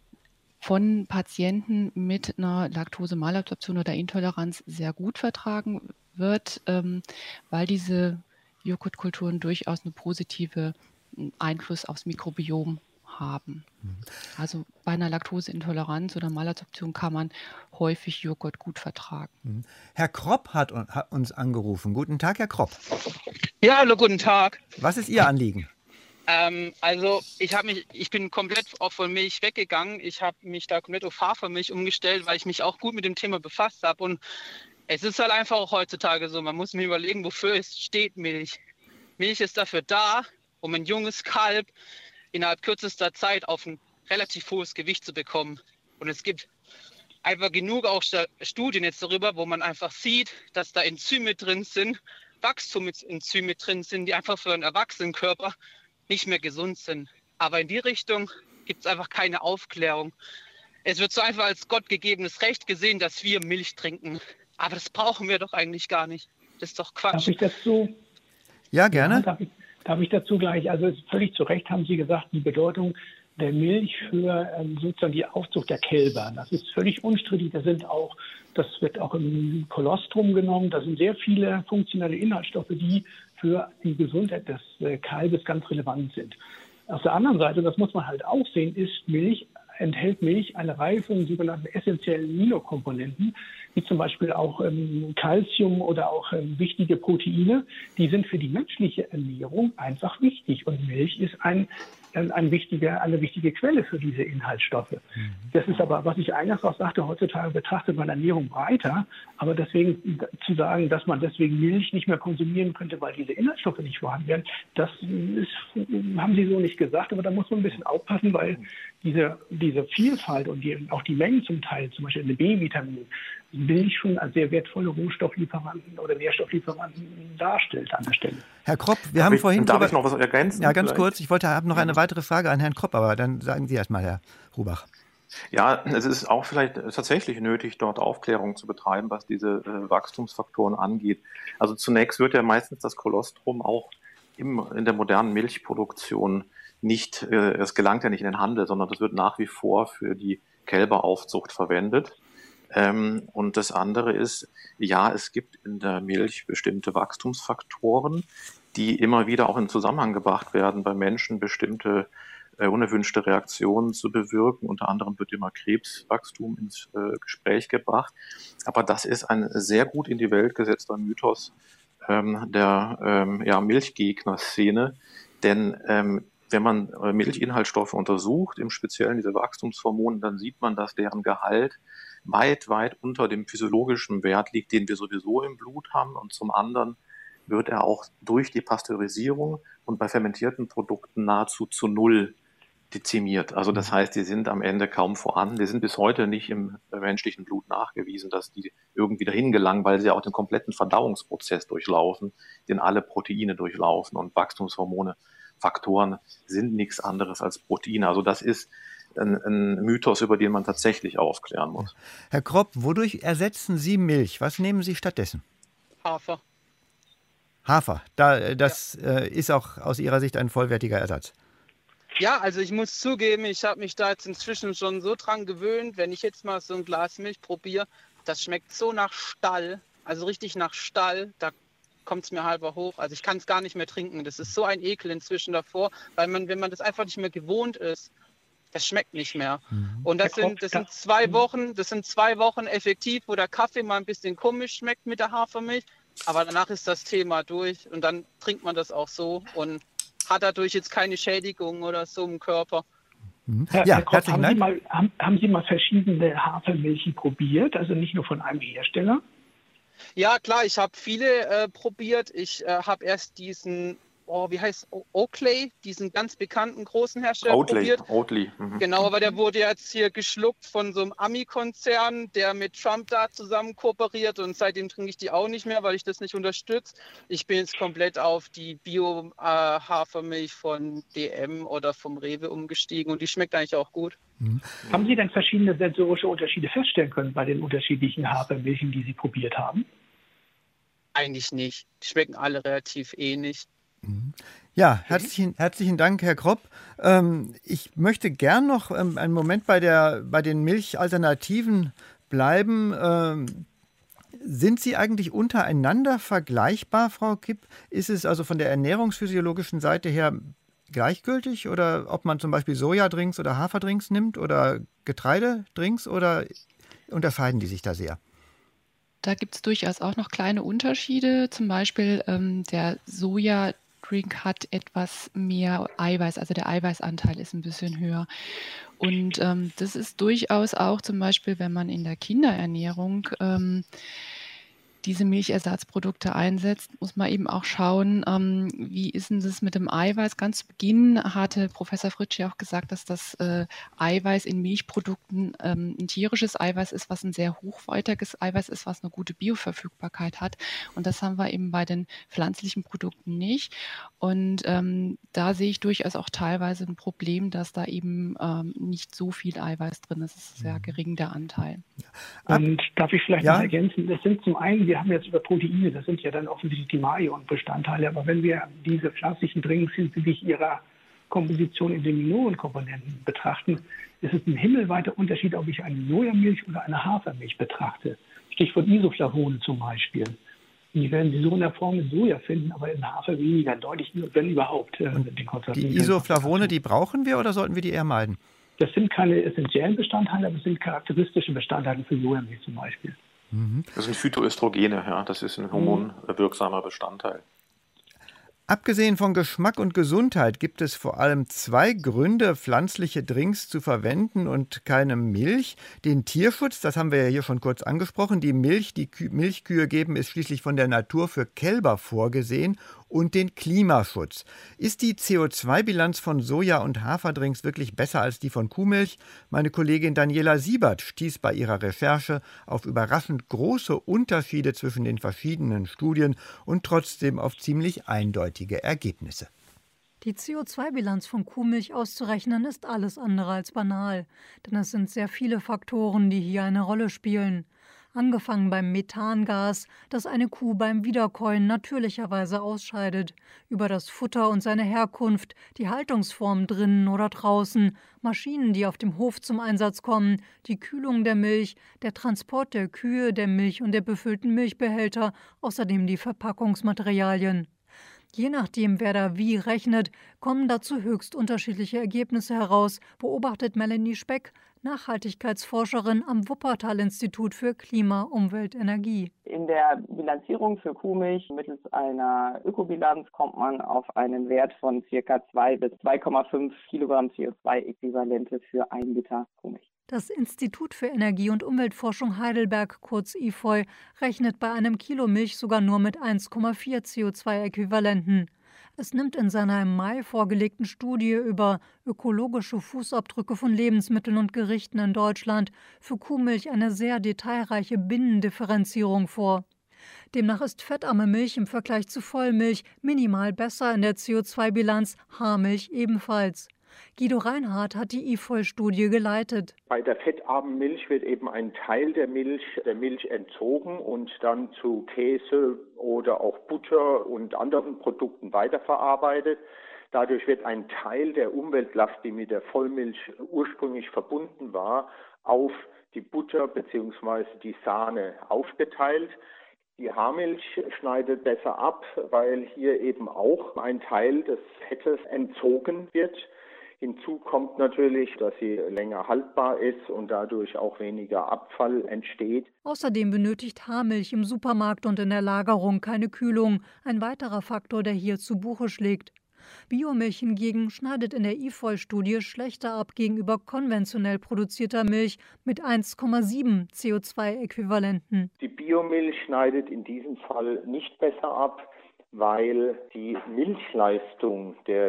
von Patienten mit einer Laktose-Malabsorption oder Intoleranz sehr gut vertragen wird, ähm, weil diese Joghurtkulturen durchaus einen positiven Einfluss aufs Mikrobiom haben. Also bei einer Laktoseintoleranz oder Malabsorption kann man häufig Joghurt gut vertragen. Herr Kropp hat, un- hat uns angerufen. Guten Tag, Herr Kropp. Ja, hallo, guten Tag. Was ist Ihr Anliegen? Ähm, also ich habe mich, ich bin komplett auch von Milch weggegangen. Ich habe mich da komplett auf Hafermilch umgestellt, weil ich mich auch gut mit dem Thema befasst habe. Und es ist halt einfach auch heutzutage so, man muss mir überlegen, wofür es steht Milch. Milch ist dafür da, um ein junges Kalb innerhalb kürzester Zeit auf ein relativ hohes Gewicht zu bekommen. Und es gibt einfach genug auch Studien jetzt darüber, wo man einfach sieht, dass da Enzyme drin sind, Wachstumsenzyme drin sind, die einfach für einen Erwachsenenkörper nicht mehr gesund sind. Aber in die Richtung gibt es einfach keine Aufklärung. Es wird so einfach als gottgegebenes Recht gesehen, dass wir Milch trinken. Aber das brauchen wir doch eigentlich gar nicht. Das ist doch Quatsch. Darf ich dazu? Ja, gerne. Ja, darf, ich, darf ich dazu gleich? Also es ist völlig zu Recht haben Sie gesagt, die Bedeutung der Milch für ähm, sozusagen die Aufzucht der Kälber. Das ist völlig unstrittig. Da sind auch, das wird auch im Kolostrum genommen. Da sind sehr viele funktionelle Inhaltsstoffe, die für die Gesundheit des äh, Kalbes ganz relevant sind. Auf der anderen Seite, das muss man halt auch sehen, ist Milch, enthält Milch eine Reihe von sogenannten essentiellen Aminokomponenten, wie zum Beispiel auch ähm, Calcium oder auch ähm, wichtige Proteine. Die sind für die menschliche Ernährung einfach wichtig. Und Milch ist ein, ein, ein wichtiger, eine wichtige Quelle für diese Inhaltsstoffe. Mhm. Das ist aber, was ich eingangs auch sagte, heutzutage betrachtet man Ernährung breiter. Aber deswegen zu sagen, dass man deswegen Milch nicht mehr konsumieren könnte, weil diese Inhaltsstoffe nicht vorhanden wären, das ist, haben Sie so nicht gesagt. Aber da muss man ein bisschen aufpassen, weil diese, diese Vielfalt und die, auch die Mengen zum Teil, zum Beispiel in den B-Vitaminen, Milch schon als sehr wertvolle Rohstofflieferanten oder Nährstofflieferanten darstellt an der Stelle. Herr Kropp, wir Darf haben ich, vorhin... darf drüber- ich noch was ergänzen? Ja, ganz vielleicht? kurz. Ich wollte habe noch eine weitere Frage an Herrn Kropp, aber dann sagen Sie erst mal, Herr Rubach. Ja, es ist auch vielleicht tatsächlich nötig, dort Aufklärung zu betreiben, was diese äh, Wachstumsfaktoren angeht. Also zunächst wird ja meistens das Kolostrum auch im, in der modernen Milchproduktion nicht, äh, es gelangt ja nicht in den Handel, sondern das wird nach wie vor für die Kälberaufzucht verwendet. Ähm, und das andere ist, ja, es gibt in der Milch bestimmte Wachstumsfaktoren, die immer wieder auch in Zusammenhang gebracht werden, bei Menschen bestimmte äh, unerwünschte Reaktionen zu bewirken. Unter anderem wird immer Krebswachstum ins äh, Gespräch gebracht. Aber das ist ein sehr gut in die Welt gesetzter Mythos ähm, der ähm, ja, Milchgegner-Szene. Denn ähm, wenn man äh, Milchinhaltsstoffe untersucht, im Speziellen diese Wachstumshormone, dann sieht man, dass deren Gehalt weit, weit unter dem physiologischen Wert liegt, den wir sowieso im Blut haben. Und zum anderen wird er auch durch die Pasteurisierung und bei fermentierten Produkten nahezu zu null dezimiert. Also das heißt, die sind am Ende kaum vorhanden. Die sind bis heute nicht im menschlichen Blut nachgewiesen, dass die irgendwie dahin gelangen, weil sie auch den kompletten Verdauungsprozess durchlaufen, den alle Proteine durchlaufen. Und Wachstumshormone, Faktoren sind nichts anderes als Proteine. Also das ist ein, ein Mythos, über den man tatsächlich aufklären muss. Herr Kropp, wodurch ersetzen Sie Milch? Was nehmen Sie stattdessen? Hafer. Hafer, da, das ja. äh, ist auch aus Ihrer Sicht ein vollwertiger Ersatz. Ja, also ich muss zugeben, ich habe mich da jetzt inzwischen schon so dran gewöhnt, wenn ich jetzt mal so ein Glas Milch probiere, das schmeckt so nach Stall, also richtig nach Stall, da kommt es mir halber hoch. Also ich kann es gar nicht mehr trinken. Das ist so ein Ekel inzwischen davor, weil man, wenn man das einfach nicht mehr gewohnt ist, das schmeckt nicht mehr. Mhm. Und das sind, das sind zwei Wochen, das sind zwei Wochen effektiv, wo der Kaffee mal ein bisschen komisch schmeckt mit der Hafermilch, aber danach ist das Thema durch und dann trinkt man das auch so und hat dadurch jetzt keine Schädigung oder so im Körper. Mhm. Herr, ja, Herr Kropp, haben, Sie mal, haben, haben Sie mal verschiedene Hafermilchen probiert, also nicht nur von einem Hersteller? Ja, klar, ich habe viele äh, probiert. Ich äh, habe erst diesen, oh, wie heißt Oatly, diesen ganz bekannten großen Hersteller Oatly, probiert. Oatly. Mhm. Genau, aber der wurde jetzt hier geschluckt von so einem Ami-Konzern, der mit Trump da zusammen kooperiert und seitdem trinke ich die auch nicht mehr, weil ich das nicht unterstütze. Ich bin jetzt komplett auf die Bio-Hafermilch von D M oder vom Rewe umgestiegen und die schmeckt eigentlich auch gut. Mhm. Haben Sie denn verschiedene sensorische Unterschiede feststellen können bei den unterschiedlichen Hafermilchen, die Sie probiert haben? Eigentlich nicht. Die schmecken alle relativ ähnlich. Ja, herzlichen, herzlichen Dank, Herr Kropp. Ähm, ich möchte gern noch ähm, einen Moment bei, der, bei den Milchalternativen bleiben. Ähm, sind sie eigentlich untereinander vergleichbar, Frau Kipp? Ist es also von der ernährungsphysiologischen Seite her gleichgültig? Oder ob man zum Beispiel Sojadrinks oder Haferdrinks nimmt oder Getreidedrinks? Oder unterscheiden die sich da sehr? Da gibt es durchaus auch noch kleine Unterschiede. Zum Beispiel ähm, der Soja Drink hat etwas mehr Eiweiß, also der Eiweißanteil ist ein bisschen höher. Und ähm, das ist durchaus auch zum Beispiel, wenn man in der Kinderernährung ähm, diese Milchersatzprodukte einsetzt, muss man eben auch schauen, ähm, wie ist denn das mit dem Eiweiß? Ganz zu Beginn hatte Professor Fritsche auch gesagt, dass das äh, Eiweiß in Milchprodukten ähm, ein tierisches Eiweiß ist, was ein sehr hochwertiges Eiweiß ist, was eine gute Bioverfügbarkeit hat. Und das haben wir eben bei den pflanzlichen Produkten nicht. Und ähm, da sehe ich durchaus auch teilweise ein Problem, dass da eben ähm, nicht so viel Eiweiß drin ist. Es ist sehr gering, der Anteil. Und darf ich vielleicht ja? noch ergänzen, das sind zum einen, wir haben jetzt über Proteine, das sind ja dann offensichtlich die Mayon-Bestandteile, aber wenn wir diese pflanzlichen Drinks hinsichtlich ihrer Komposition in den Minorenkomponenten betrachten, ist es ein himmelweiter Unterschied, ob ich eine Sojamilch oder eine Hafermilch betrachte. Stichwort Isoflavone zum Beispiel. Die werden Sie so in der Form in Soja finden, aber in Hafer weniger deutlich, wenn überhaupt. Äh, die Isoflavone, die brauchen wir oder sollten wir die eher meiden? Das sind keine essentiellen Bestandteile, aber es sind charakteristische Bestandteile für Sojamilch zum Beispiel. Mhm. Das sind Phytoöstrogene, ja, das ist ein hormonwirksamer Bestandteil. Abgesehen von Geschmack und Gesundheit gibt es vor allem zwei Gründe, pflanzliche Drinks zu verwenden und keine Milch. Den Tierschutz, das haben wir ja hier schon kurz angesprochen. Die Milch, die Kü- Milchkühe geben, ist schließlich von der Natur für Kälber vorgesehen. Und den Klimaschutz. Ist die C O zwei Bilanz von Soja- und Haferdrinks wirklich besser als die von Kuhmilch? Meine Kollegin Daniela Siebert stieß bei ihrer Recherche auf überraschend große Unterschiede zwischen den verschiedenen Studien und trotzdem auf ziemlich eindeutige Ergebnisse. Die C O zwei Bilanz von Kuhmilch auszurechnen ist alles andere als banal, denn es sind sehr viele Faktoren, die hier eine Rolle spielen. Angefangen beim Methangas, das eine Kuh beim Wiederkäuen natürlicherweise ausscheidet, über das Futter und seine Herkunft, die Haltungsform drinnen oder draußen, Maschinen, die auf dem Hof zum Einsatz kommen, die Kühlung der Milch, der Transport der Kühe, der Milch und der befüllten Milchbehälter, außerdem die Verpackungsmaterialien. Je nachdem, wer da wie rechnet, kommen dazu höchst unterschiedliche Ergebnisse heraus, beobachtet Melanie Speck, Nachhaltigkeitsforscherin am Wuppertal-Institut für Klima, Umwelt, Energie. In der Bilanzierung für Kuhmilch mittels einer Ökobilanz kommt man auf einen Wert von ca. zwei bis zwei Komma fünf Kilogramm C O zwei Äquivalente für ein Liter Kuhmilch. Das Institut für Energie- und Umweltforschung Heidelberg, kurz I F O I, rechnet bei einem Kilo Milch sogar nur mit eins Komma vier C O zwei Äquivalenten. Es nimmt in seiner im Mai vorgelegten Studie über ökologische Fußabdrücke von Lebensmitteln und Gerichten in Deutschland für Kuhmilch eine sehr detailreiche Binnendifferenzierung vor. Demnach ist fettarme Milch im Vergleich zu Vollmilch minimal besser in der C O zwei Bilanz, Haarmilch ebenfalls. Guido Reinhardt hat die I F O I-Studie geleitet. Bei der fettarmen Milch wird eben ein Teil der Milch, der Milch entzogen und dann zu Käse oder auch Butter und anderen Produkten weiterverarbeitet. Dadurch wird ein Teil der Umweltlast, die mit der Vollmilch ursprünglich verbunden war, auf die Butter bzw. die Sahne aufgeteilt. Die Haarmilch schneidet besser ab, weil hier eben auch ein Teil des Fettes entzogen wird. Hinzu kommt natürlich, dass sie länger haltbar ist und dadurch auch weniger Abfall entsteht. Außerdem benötigt Haarmilch im Supermarkt und in der Lagerung keine Kühlung, ein weiterer Faktor, der hier zu Buche schlägt. Biomilch hingegen schneidet in der I F O I-Studie schlechter ab gegenüber konventionell produzierter Milch mit eins Komma sieben C O zwei Äquivalenten. Die Biomilch schneidet in diesem Fall nicht besser ab, weil die Milchleistung der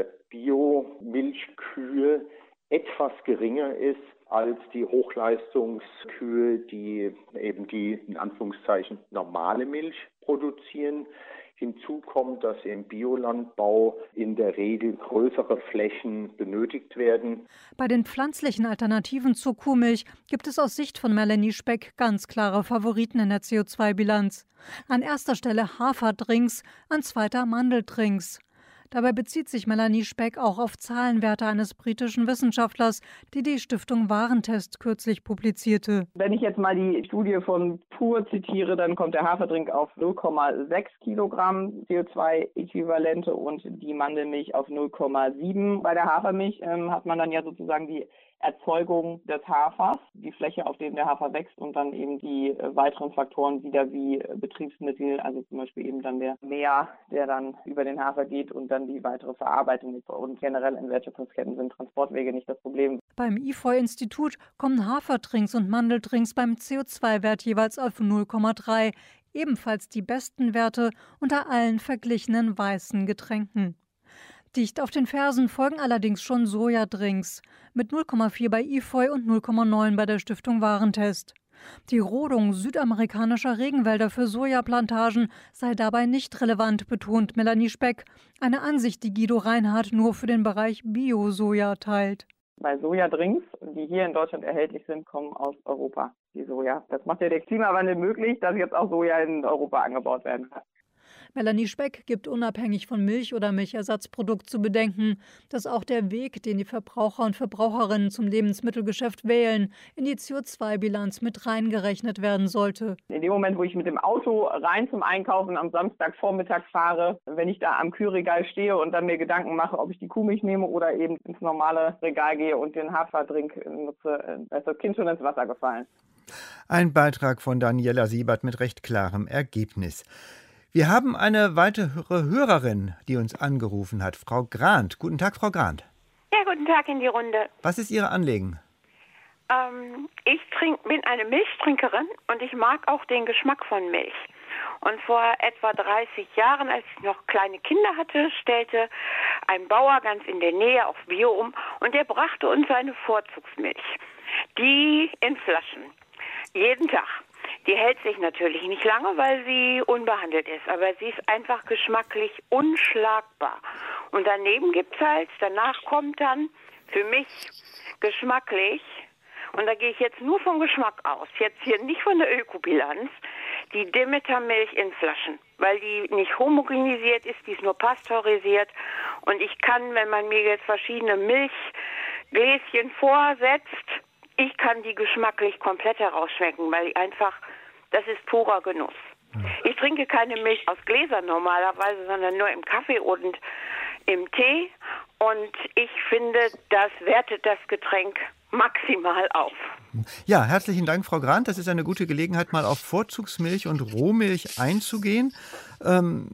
Biomilchkühe etwas geringer ist als die Hochleistungskühe, die eben die in Anführungszeichen normale Milch produzieren. Hinzu kommt, dass im Biolandbau in der Regel größere Flächen benötigt werden. Bei den pflanzlichen Alternativen zur Kuhmilch gibt es aus Sicht von Melanie Speck ganz klare Favoriten in der C O zwei Bilanz. An erster Stelle Haferdrinks, an zweiter Mandeldrinks. Dabei bezieht sich Melanie Speck auch auf Zahlenwerte eines britischen Wissenschaftlers, die die Stiftung Warentest kürzlich publizierte. Wenn ich jetzt mal die Studie von Pur zitiere, dann kommt der Haferdrink auf null Komma sechs Kilogramm C O zwei Äquivalente und die Mandelmilch auf null Komma sieben. Bei der Hafermilch ähm, hat man dann ja sozusagen die Erzeugung des Hafers, die Fläche, auf der der Hafer wächst und dann eben die äh, weiteren Faktoren wieder wie äh, Betriebsmittel, also zum Beispiel eben dann der Meer, der dann über den Hafer geht und dann die weitere Verarbeitung. Und generell in Wertschöpfungsketten sind Transportwege nicht das Problem. Beim I F O I-Institut kommen Haferdrinks und Mandeldrinks beim C O zwei Wert jeweils auf null Komma drei, ebenfalls die besten Werte unter allen verglichenen weißen Getränken. Dicht auf den Fersen folgen allerdings schon Sojadrinks, mit null Komma vier bei I F O I und null Komma neun bei der Stiftung Warentest. Die Rodung südamerikanischer Regenwälder für Sojaplantagen sei dabei nicht relevant, betont Melanie Speck, eine Ansicht, die Guido Reinhardt nur für den Bereich Bio-Soja teilt. Bei Sojadrinks, die hier in Deutschland erhältlich sind, kommen aus Europa, die Soja. Das macht ja der Klimawandel möglich, dass jetzt auch Soja in Europa angebaut werden kann. Melanie Speck gibt unabhängig von Milch oder Milchersatzprodukt zu bedenken, dass auch der Weg, den die Verbraucher und Verbraucherinnen zum Lebensmittelgeschäft wählen, in die C O zwei Bilanz mit reingerechnet werden sollte. In dem Moment, wo ich mit dem Auto rein zum Einkaufen am Samstagvormittag fahre, wenn ich da am Kühlregal stehe und dann mir Gedanken mache, ob ich die Kuhmilch nehme oder eben ins normale Regal gehe und den Haferdrink nutze, da ist das Kind schon ins Wasser gefallen. Ein Beitrag von Daniela Siebert mit recht klarem Ergebnis. Wir haben eine weitere Hörerin, die uns angerufen hat, Frau Grant. Guten Tag, Frau Grant. Ja, guten Tag in die Runde. Was ist Ihr Anliegen? Ähm, ich trink, bin eine Milchtrinkerin und ich mag auch den Geschmack von Milch. Und vor etwa dreißig Jahren, als ich noch kleine Kinder hatte, stellte ein Bauer ganz in der Nähe auf Bio um und der brachte uns seine Vorzugsmilch. Die in Flaschen. Jeden Tag. Die hält sich natürlich nicht lange, weil sie unbehandelt ist, aber sie ist einfach geschmacklich unschlagbar. Und daneben gibt es halt, danach kommt dann für mich geschmacklich, und da gehe ich jetzt nur vom Geschmack aus, jetzt hier nicht von der Ökobilanz, die Demeter-Milch in Flaschen, weil die nicht homogenisiert ist, die ist nur pasteurisiert. Und ich kann, wenn man mir jetzt verschiedene Milchgläschen vorsetzt, ich kann die geschmacklich komplett herausschmecken, weil ich einfach, das ist purer Genuss. Ich trinke keine Milch aus Gläsern normalerweise, sondern nur im Kaffee und im Tee. Und ich finde, das wertet das Getränk maximal auf. Ja, herzlichen Dank, Frau Grant. Das ist eine gute Gelegenheit, mal auf Vorzugsmilch und Rohmilch einzugehen. Ähm,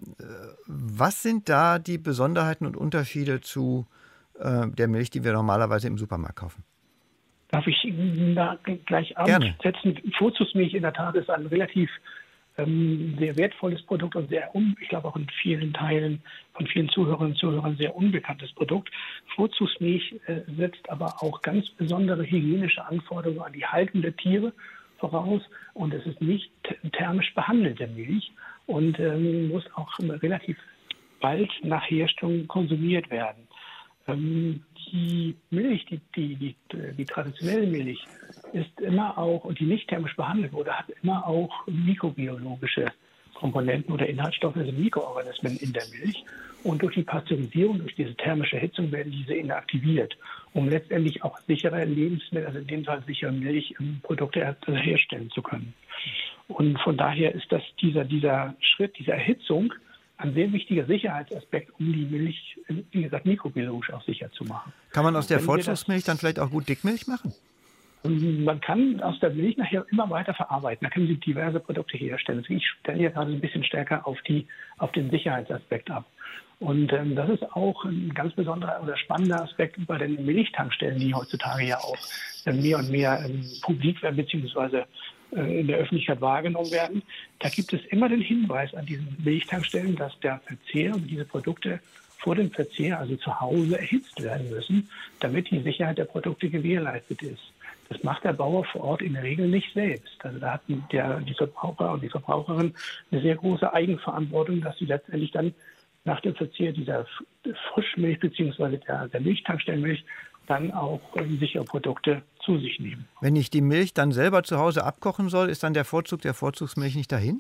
was sind da die Besonderheiten und Unterschiede zu äh, der Milch, die wir normalerweise im Supermarkt kaufen? Darf ich da gleich ansetzen? Vorzugsmilch in der Tat ist ein relativ ähm, sehr wertvolles Produkt und sehr, un, ich glaube auch in vielen Teilen von vielen Zuhörerinnen und Zuhörern sehr unbekanntes Produkt. Vorzugsmilch äh, setzt aber auch ganz besondere hygienische Anforderungen an die haltende Tiere voraus und es ist nicht thermisch behandelte Milch und ähm, muss auch relativ bald nach Herstellung konsumiert werden. Ähm, die Milch, die, die, die, die traditionelle Milch ist immer auch, und die nicht thermisch behandelt wurde, hat immer auch mikrobiologische Komponenten oder Inhaltsstoffe, also Mikroorganismen in der Milch. Und durch die Pasteurisierung, durch diese thermische Erhitzung werden diese inaktiviert, um letztendlich auch sichere Lebensmittel, also in dem Fall sichere Milchprodukte herstellen zu können. Und von daher ist das dieser, dieser Schritt, diese Erhitzung, ein sehr wichtiger Sicherheitsaspekt, um die Milch, wie gesagt, mikrobiologisch auch sicher zu machen. Kann man aus der Wenn wir das- Vorzugsmilch dann vielleicht auch gut Dickmilch machen? Man kann aus der Milch nachher immer weiter verarbeiten. Da können Sie diverse Produkte herstellen. Also ich stelle hier gerade ein bisschen stärker auf, die, auf den Sicherheitsaspekt ab. Und ähm, das ist auch ein ganz besonderer oder spannender Aspekt bei den Milchtankstellen, die heutzutage ja auch äh, mehr und mehr ähm, publik werden bzw. Äh, in der Öffentlichkeit wahrgenommen werden. Da gibt es immer den Hinweis an diesen Milchtankstellen, dass der Verzehr und diese Produkte vor dem Verzehr, also zu Hause, erhitzt werden müssen, damit die Sicherheit der Produkte gewährleistet ist. Das macht der Bauer vor Ort in der Regel nicht selbst. Also da hat der, die Verbraucher und die Verbraucherin eine sehr große Eigenverantwortung, dass sie letztendlich dann nach dem Verzehr dieser Frischmilch bzw. der, der Milchtankstellenmilch dann auch ähm, sichere Produkte zu sich nehmen. Wenn ich die Milch dann selber zu Hause abkochen soll, ist dann der Vorzug der Vorzugsmilch nicht dahin?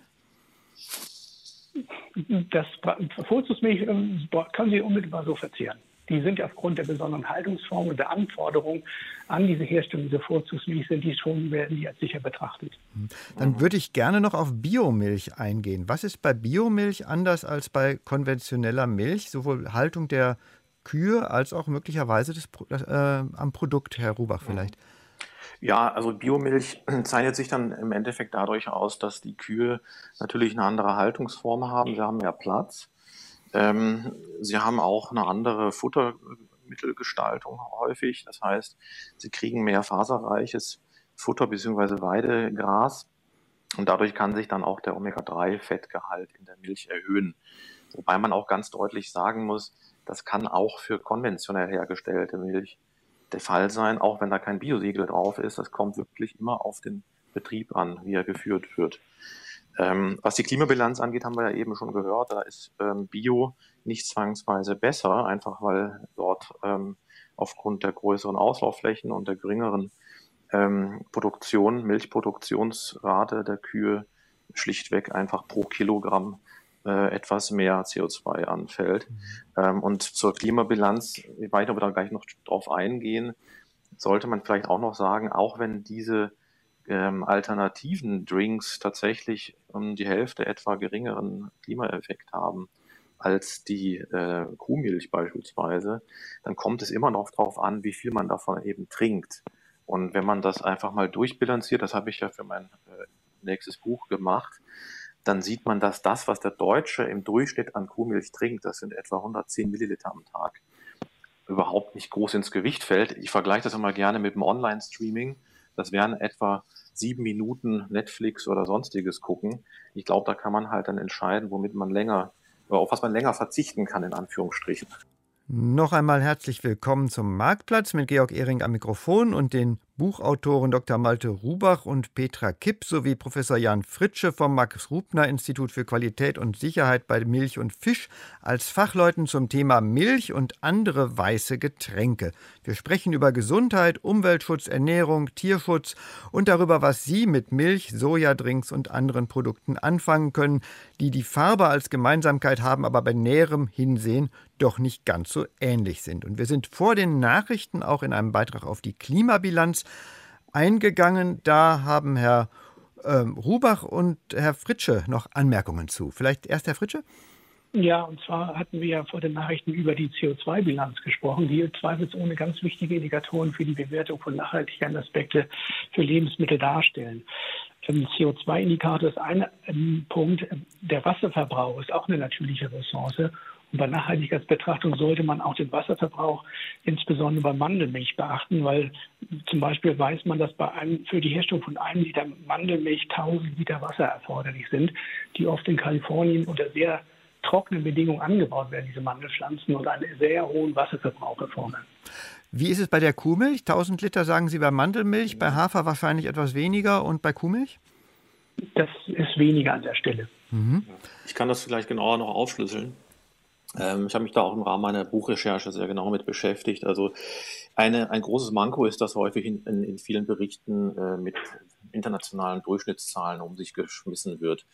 Das Vorzugsmilch ähm, kann Sie unmittelbar so verzehren. Die sind aufgrund der besonderen Haltungsform und der Anforderungen an diese Herstellung dieser Vorzugsmilch, sind die schon, werden die als sicher betrachtet. Dann würde ich gerne noch auf Biomilch eingehen. Was ist bei Biomilch anders als bei konventioneller Milch? Sowohl Haltung der Kühe als auch möglicherweise das, äh, am Produkt, Herr Rubach vielleicht. Ja, also Biomilch zeichnet sich dann im Endeffekt dadurch aus, dass die Kühe natürlich eine andere Haltungsform haben. Sie haben mehr Platz. Ähm, sie haben auch eine andere Futtermittelgestaltung häufig. Das heißt, sie kriegen mehr faserreiches Futter bzw. Weidegras. Und dadurch kann sich dann auch der Omega drei Fettgehalt in der Milch erhöhen. Wobei man auch ganz deutlich sagen muss, das kann auch für konventionell hergestellte Milch der Fall sein, auch wenn da kein Biosiegel drauf ist. Das kommt wirklich immer auf den Betrieb an, wie er geführt wird. Ähm, was die Klimabilanz angeht, haben wir ja eben schon gehört, da ist ähm, Bio nicht zwangsweise besser, einfach weil dort ähm, aufgrund der größeren Auslaufflächen und der geringeren ähm, Produktion, Milchproduktionsrate der Kühe schlichtweg einfach pro Kilogramm äh, etwas mehr C O zwei anfällt. Mhm. Ähm, und zur Klimabilanz, ich weiß nicht, ob wir da gleich noch drauf eingehen, sollte man vielleicht auch noch sagen, auch wenn diese ähm, alternativen Drinks tatsächlich um die Hälfte etwa geringeren Klimaeffekt haben als die äh, Kuhmilch beispielsweise, dann kommt es immer noch darauf an, wie viel man davon eben trinkt. Und wenn man das einfach mal durchbilanziert, das habe ich ja für mein äh, nächstes Buch gemacht, dann sieht man, dass das, was der Deutsche im Durchschnitt an Kuhmilch trinkt, das sind etwa hundertzehn Milliliter am Tag, überhaupt nicht groß ins Gewicht fällt. Ich vergleiche das immer gerne mit dem Online-Streaming. Das wären etwa sieben Minuten Netflix oder sonstiges gucken. Ich glaube, da kann man halt dann entscheiden, womit man länger, oder auf was man länger verzichten kann, in Anführungsstrichen. Noch einmal herzlich willkommen zum Marktplatz mit Georg Ehring am Mikrofon und den Buchautoren Doktor Malte Rubach und Petra Kipp sowie Professor Jan Fritsche vom Max-Rubner-Institut für Qualität und Sicherheit bei Milch und Fisch als Fachleuten zum Thema Milch und andere weiße Getränke. Wir sprechen über Gesundheit, Umweltschutz, Ernährung, Tierschutz und darüber, was Sie mit Milch, Sojadrinks und anderen Produkten anfangen können, die die Farbe als Gemeinsamkeit haben, aber bei näherem Hinsehen doch nicht ganz so ähnlich sind. Und wir sind vor den Nachrichten auch in einem Beitrag auf die Klimabilanz eingegangen. Da haben Herr ähm, Rubach und Herr Fritsche noch Anmerkungen zu. Vielleicht erst Herr Fritsche? Ja, und zwar hatten wir ja vor den Nachrichten über die C O zwei Bilanz gesprochen, die zweifelsohne ganz wichtige Indikatoren für die Bewertung von Nachhaltigkeitsaspekte für Lebensmittel darstellen. Ähm, C O zwei Indikator ist ein ähm, Punkt. Der Wasserverbrauch ist auch eine natürliche Ressource. Und bei Nachhaltigkeitsbetrachtung sollte man auch den Wasserverbrauch insbesondere bei Mandelmilch beachten, weil zum Beispiel weiß man, dass bei einem, für die Herstellung von einem Liter Mandelmilch tausend Liter Wasser erforderlich sind, die oft in Kalifornien unter sehr trockenen Bedingungen angebaut werden, diese Mandelpflanzen, und einen sehr hohen Wasserverbrauch erfordern. Wie ist es bei der Kuhmilch? tausend Liter sagen Sie bei Mandelmilch, bei Hafer wahrscheinlich etwas weniger und bei Kuhmilch? Das ist weniger an der Stelle. Mhm. Ich kann das vielleicht genauer noch aufschlüsseln. Ähm, ich habe mich da auch im Rahmen meiner Buchrecherche sehr genau mit beschäftigt. Also eine, ein großes Manko ist, dass häufig in, in, in vielen Berichten äh, mit internationalen Durchschnittszahlen um sich geschmissen wird.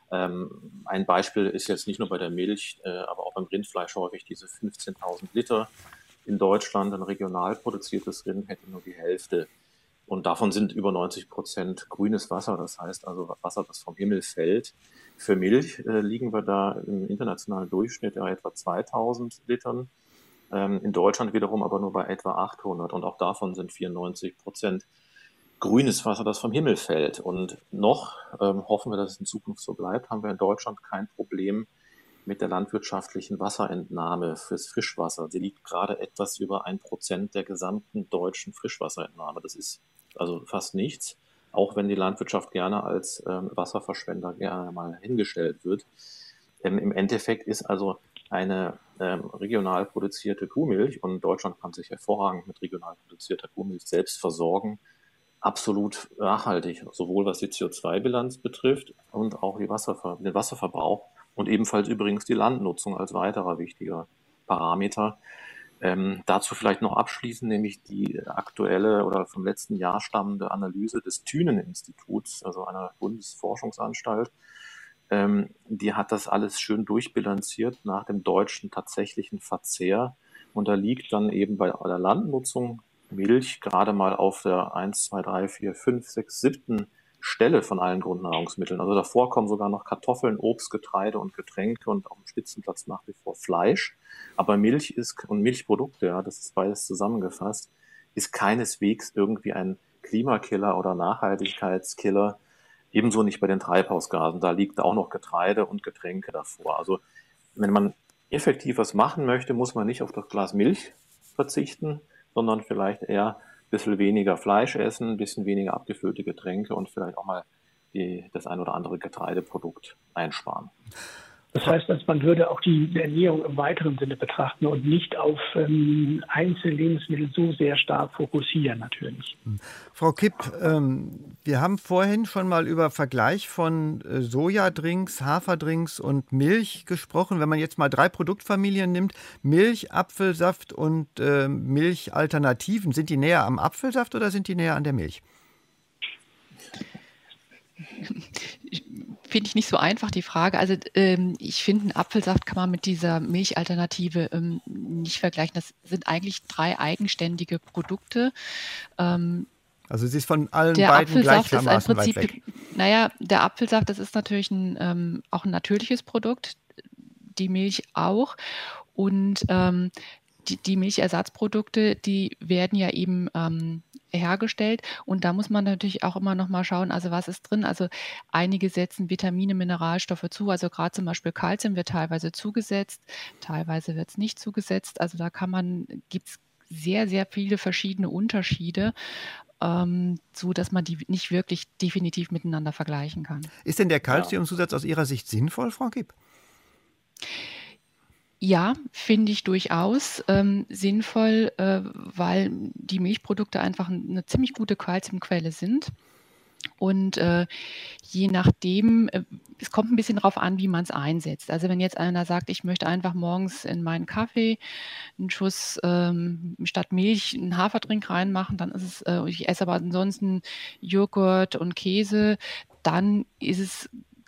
Ähm, ein Beispiel ist jetzt nicht nur bei der Milch, äh, aber auch beim Rindfleisch häufig diese fünfzehntausend Liter. In Deutschland ein regional produziertes Rind hätte nur die Hälfte. Und davon sind über neunzig Prozent grünes Wasser, das heißt also Wasser, das vom Himmel fällt. Für Milch äh, liegen wir da im internationalen Durchschnitt ja etwa zweitausend Litern. Ähm, in Deutschland wiederum aber nur bei etwa achthundert. Und auch davon sind vierundneunzig Prozent grünes Wasser, das vom Himmel fällt. Und noch, ähm, hoffen wir, dass es in Zukunft so bleibt, haben wir in Deutschland kein Problem mit der landwirtschaftlichen Wasserentnahme fürs Frischwasser. Sie liegt gerade etwas über ein Prozent der gesamten deutschen Frischwasserentnahme. Das ist also fast nichts, auch wenn die Landwirtschaft gerne als ähm, Wasserverschwender gerne mal hingestellt wird. Ähm, Im Endeffekt ist also eine ähm, regional produzierte Kuhmilch, und Deutschland kann sich hervorragend mit regional produzierter Kuhmilch selbst versorgen, absolut nachhaltig, sowohl was die C O zwei Bilanz betrifft und auch die Wasserver- den Wasserverbrauch und ebenfalls übrigens die Landnutzung als weiterer wichtiger Parameter. Ähm, dazu vielleicht noch abschließend, nämlich die aktuelle oder vom letzten Jahr stammende Analyse des Thünen-Instituts, also einer Bundesforschungsanstalt. Ähm, die hat das alles schön durchbilanziert nach dem deutschen tatsächlichen Verzehr. Und da liegt dann eben bei der Landnutzung Milch gerade mal auf der eins, zwei, drei, vier, fünf, sechs, siebten Stelle von allen Grundnahrungsmitteln. Also davor kommen sogar noch Kartoffeln, Obst, Getreide und Getränke und auf dem Spitzenplatz nach wie vor Fleisch. Aber Milch ist und Milchprodukte, ja, das ist beides zusammengefasst, ist keineswegs irgendwie ein Klimakiller oder Nachhaltigkeitskiller. Ebenso nicht bei den Treibhausgasen. Da liegt auch noch Getreide und Getränke davor. Also wenn man effektiv was machen möchte, muss man nicht auf das Glas Milch verzichten, sondern vielleicht eher ein bisschen weniger Fleisch essen, ein bisschen weniger abgefüllte Getränke und vielleicht auch mal die, das ein oder andere Getreideprodukt einsparen. Das heißt, dass man würde auch die Ernährung im weiteren Sinne betrachten und nicht auf ähm, einzelne Lebensmittel so sehr stark fokussieren natürlich. Frau Kipp, ähm, wir haben vorhin schon mal über Vergleich von äh, Sojadrinks, Haferdrinks und Milch gesprochen. Wenn man jetzt mal drei Produktfamilien nimmt, Milch, Apfelsaft und äh, Milchalternativen, sind die näher am Apfelsaft oder sind die näher an der Milch? Finde ich nicht so einfach, die Frage. Also ähm, ich finde, einen Apfelsaft kann man mit dieser Milchalternative ähm, nicht vergleichen. Das sind eigentlich drei eigenständige Produkte. Ähm, also sie ist von allen der beiden Apfelsaft gleichermaßen ist im Prinzip, weit weg. Naja, der Apfelsaft, das ist natürlich ein, ähm, auch ein natürliches Produkt, die Milch auch. Und ähm, die, die Milchersatzprodukte, die werden ja eben ähm, hergestellt, und da muss man natürlich auch immer noch mal schauen, also was ist drin. Also einige setzen Vitamine, Mineralstoffe zu, also gerade zum Beispiel Kalzium wird teilweise zugesetzt, teilweise wird es nicht zugesetzt. Also da kann man, gibt es sehr, sehr viele verschiedene Unterschiede, ähm, so dass man die nicht wirklich definitiv miteinander vergleichen kann. Ist denn der Kalziumzusatz aus Ihrer Sicht sinnvoll, Frau Kipp? Ja, finde ich durchaus ähm, sinnvoll, äh, weil die Milchprodukte einfach eine ziemlich gute Kalziumquelle sind. Und äh, je nachdem, äh, es kommt ein bisschen darauf an, wie man es einsetzt. Also wenn jetzt einer sagt, ich möchte einfach morgens in meinen Kaffee einen Schuss ähm, statt Milch einen Haferdrink reinmachen, dann ist es, äh, ich esse aber ansonsten Joghurt und Käse, dann ist es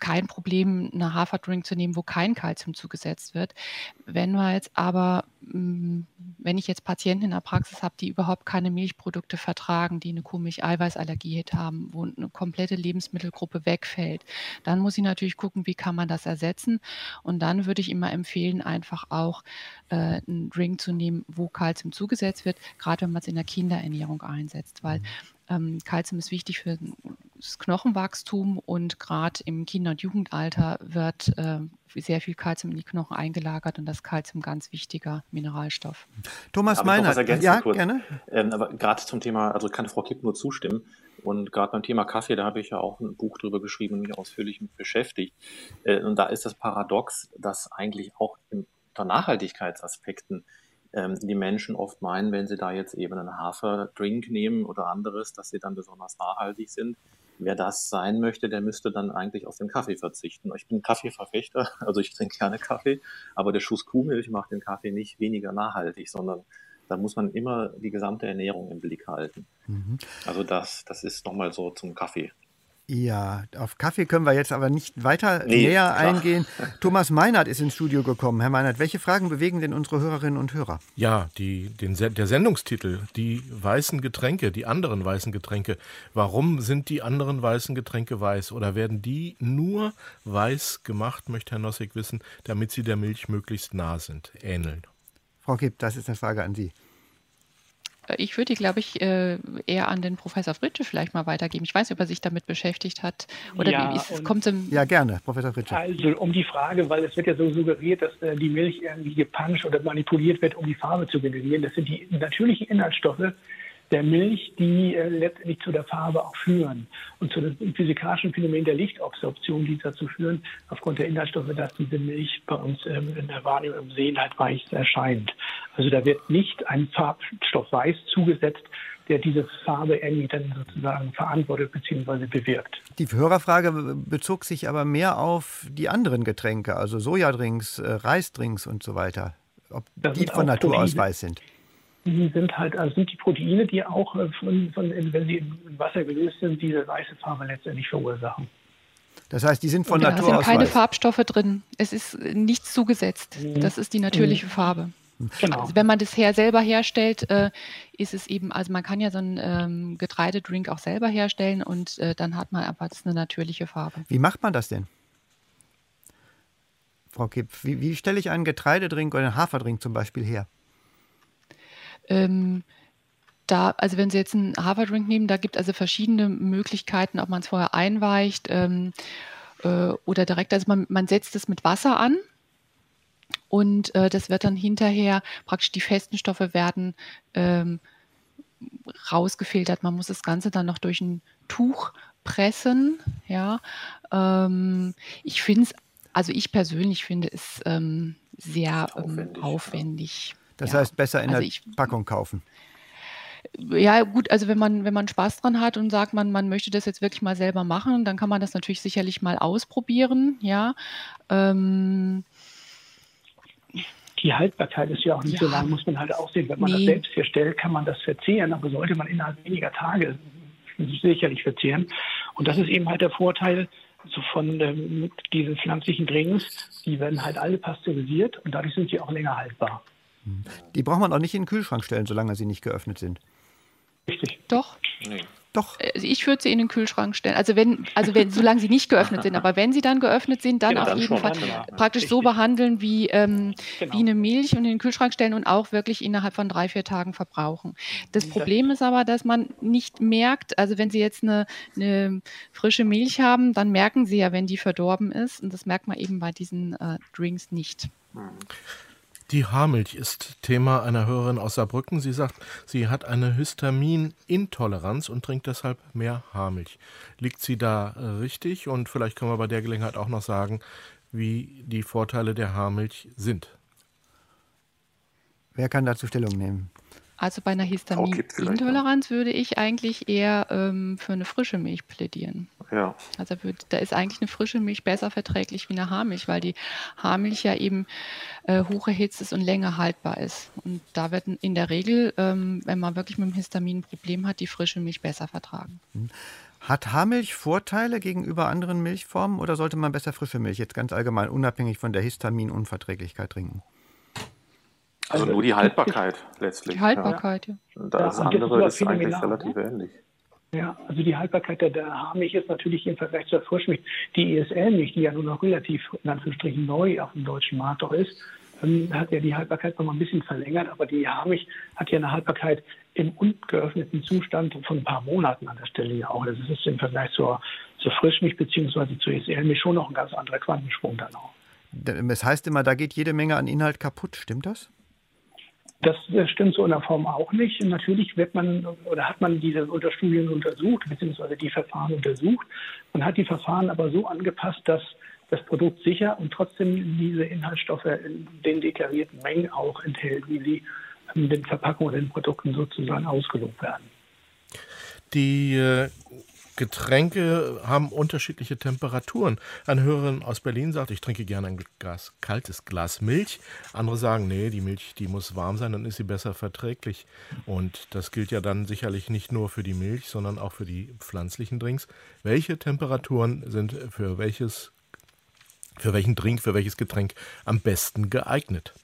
kein Problem, eine Haferdrink zu nehmen, wo kein Kalzium zugesetzt wird. Wenn wir jetzt aber, wenn ich jetzt Patienten in der Praxis habe, die überhaupt keine Milchprodukte vertragen, die eine Kuhmilch-Eiweißallergie haben, wo eine komplette Lebensmittelgruppe wegfällt, dann muss ich natürlich gucken, wie kann man das ersetzen. Und dann würde ich immer empfehlen, einfach auch äh, einen Drink zu nehmen, wo Kalzium zugesetzt wird, gerade wenn man es in der Kinderernährung einsetzt, weil ähm, Kalzium ist wichtig für das Knochenwachstum und gerade im Kinder- und Jugendalter wird äh, sehr viel Kalzium in die Knochen eingelagert und das Kalzium ganz wichtiger Mineralstoff. Thomas Meinert, ja, kurz? gerne. Ähm, aber gerade zum Thema, also kann Frau Kipp nur zustimmen. Und gerade beim Thema Kaffee, da habe ich ja auch ein Buch drüber geschrieben und mich ausführlich mit beschäftigt. Äh, und da ist das Paradox, dass eigentlich auch unter Nachhaltigkeitsaspekten ähm, die Menschen oft meinen, wenn sie da jetzt eben einen Haferdrink nehmen oder anderes, dass sie dann besonders nachhaltig sind. Wer das sein möchte, der müsste dann eigentlich auf den Kaffee verzichten. Ich bin Kaffeeverfechter, also ich trinke gerne Kaffee, aber der Schuss Kuhmilch macht den Kaffee nicht weniger nachhaltig, sondern da muss man immer die gesamte Ernährung im Blick halten. Mhm. Also das, das ist nochmal so zum Kaffee. Ja, auf Kaffee können wir jetzt aber nicht weiter nee, näher klar. eingehen. Thomas Meinert ist ins Studio gekommen. Herr Meinert, welche Fragen bewegen denn unsere Hörerinnen und Hörer? Ja, die, den, der Sendungstitel, die weißen Getränke, die anderen weißen Getränke. Warum sind die anderen weißen Getränke weiß? Oder werden die nur weiß gemacht, möchte Herr Nossig wissen, damit sie der Milch möglichst nah sind, ähneln? Frau Kipp, das ist eine Frage an Sie. Ich würde die, glaube ich, eher an den Professor Fritsche vielleicht mal weitergeben. Ich weiß nicht, ob er sich damit beschäftigt hat. Oder ja, wie ist es? Kommt im ja, gerne, Professor Fritsche. Also um die Frage, weil es wird ja so suggeriert, dass äh, die Milch irgendwie gepanscht oder manipuliert wird, um die Farbe zu generieren. Das sind die natürlichen Inhaltsstoffe der Milch, die äh, letztendlich zu der Farbe auch führen und zu dem physikalischen Phänomen der Lichtabsorption, die dazu führen, aufgrund der Inhaltsstoffe, dass diese Milch bei uns ähm, in der Wahrnehmung im Sehen halt weiß erscheint. Also da wird nicht ein Farbstoff weiß zugesetzt, der diese Farbe irgendwie dann sozusagen verantwortet bzw. bewirkt. Die Hörerfrage bezog sich aber mehr auf die anderen Getränke, also Sojadrinks, äh, Reisdrinks und so weiter, ob das die von Natur Proteine aus weiß sind. Die sind halt, also sind die Proteine, die auch, von, von, wenn sie im Wasser gelöst sind, diese weiße Farbe letztendlich verursachen. Das heißt, die sind von ja, Natur aus weiß. Da sind keine weiß. Farbstoffe drin. Es ist nichts zugesetzt. Das ist die natürliche mhm. Farbe. Genau. Also wenn man das her selber herstellt, äh, ist es eben, also man kann ja so einen ähm, Getreidedrink auch selber herstellen und äh, dann hat man einfach eine natürliche Farbe. Wie macht man das denn? Frau Kipp, wie, wie stelle ich einen Getreidedrink oder einen Haferdrink zum Beispiel her? Ähm, da, also wenn Sie jetzt einen Haferdrink nehmen, da gibt es also verschiedene Möglichkeiten, ob man es vorher einweicht ähm, äh, oder direkt, also man, man setzt es mit Wasser an und äh, das wird dann hinterher, praktisch die festen Stoffe werden ähm, rausgefiltert. Man muss das Ganze dann noch durch ein Tuch pressen, ja. Ähm, ich finde es, also ich persönlich finde es ähm, sehr aufwendig. Ähm, aufwendig. Das ja. heißt, besser in also der ich, Packung kaufen. Ja, gut, also wenn man, wenn man Spaß dran hat und sagt, man, man möchte das jetzt wirklich mal selber machen, dann kann man das natürlich sicherlich mal ausprobieren, ja. Ähm, Die Haltbarkeit ist ja auch nicht ja. so lang, muss man halt auch sehen. Wenn man nee. das selbst herstellt, kann man das verzehren, aber sollte man innerhalb weniger Tage sicherlich verzehren. Und das ist eben halt der Vorteil so von ähm, diesen pflanzlichen Drinks, die werden halt alle pasteurisiert und dadurch sind sie auch länger haltbar. Die braucht man auch nicht in den Kühlschrank stellen, solange sie nicht geöffnet sind. Richtig. Doch. Nee. Doch. Also ich würde sie in den Kühlschrank stellen. Also wenn, also wenn, solange sie nicht geöffnet sind, aber wenn sie dann geöffnet sind, dann genau, auf dann jeden Fall genau. praktisch Richtig. so behandeln wie, ähm, genau. wie eine Milch und in den Kühlschrank stellen und auch wirklich innerhalb von drei, vier Tagen verbrauchen. Das Problem ist aber, dass man nicht merkt, also wenn Sie jetzt eine, eine frische Milch haben, dann merken Sie ja, wenn die verdorben ist und das merkt man eben bei diesen äh, Drinks nicht. Mhm. Die Haarmilch ist Thema einer Hörerin aus Saarbrücken. Sie sagt, sie hat eine Histaminintoleranz und trinkt deshalb mehr Haarmilch. Liegt sie da richtig? Und vielleicht können wir bei der Gelegenheit auch noch sagen, wie die Vorteile der Haarmilch sind. Wer kann dazu Stellung nehmen? Also bei einer Histaminintoleranz würde ich eigentlich eher ähm, für eine frische Milch plädieren. Ja. Also würd, da ist eigentlich eine frische Milch besser verträglich wie eine Haarmilch, weil die Haarmilch ja eben äh, hoch erhitzt ist und länger haltbar ist. Und da wird in der Regel, ähm, wenn man wirklich mit dem Histamin ein Problem hat, die frische Milch besser vertragen. Hat Haarmilch Vorteile gegenüber anderen Milchformen oder sollte man besser frische Milch jetzt ganz allgemein, unabhängig von der Histaminunverträglichkeit trinken? Also nur die Haltbarkeit letztlich. Die Haltbarkeit, ja. ja. Das ja, andere das ist, ist eigentlich relativ ne? ähnlich. Ja, also die Haltbarkeit der, der Haarmilch ist natürlich im Vergleich zur Frischmilch, die E S L-Milch, die ja nur noch relativ in Anführungsstrichen neu auf dem deutschen Markt auch ist, ähm, hat ja die Haltbarkeit noch mal ein bisschen verlängert, aber die Haarmilch hat ja eine Haltbarkeit im ungeöffneten Zustand von ein paar Monaten an der Stelle ja auch. Das ist im Vergleich zur, zur Frischmilch bzw. zur E S L-Milch schon noch ein ganz anderer Quantensprung dann auch. Das heißt immer, da geht jede Menge an Inhalt kaputt, stimmt das? Das stimmt so in der Form auch nicht. Natürlich wird man oder hat man diese Unterstudien untersucht, beziehungsweise die Verfahren untersucht. Man hat die Verfahren aber so angepasst, dass das Produkt sicher und trotzdem diese Inhaltsstoffe in den deklarierten Mengen auch enthält, wie sie in den Verpackungen und den Produkten sozusagen ausgelobt werden. Die äh, Getränke haben unterschiedliche Temperaturen. Eine Hörerin aus Berlin sagt, ich trinke gerne ein Glas, kaltes Glas Milch. Andere sagen, nee, die Milch, die muss warm sein, dann ist sie besser verträglich. Und das gilt ja dann sicherlich nicht nur für die Milch, sondern auch für die pflanzlichen Drinks. Welche Temperaturen sind für welches, für welchen Drink, für welches Getränk am besten geeignet?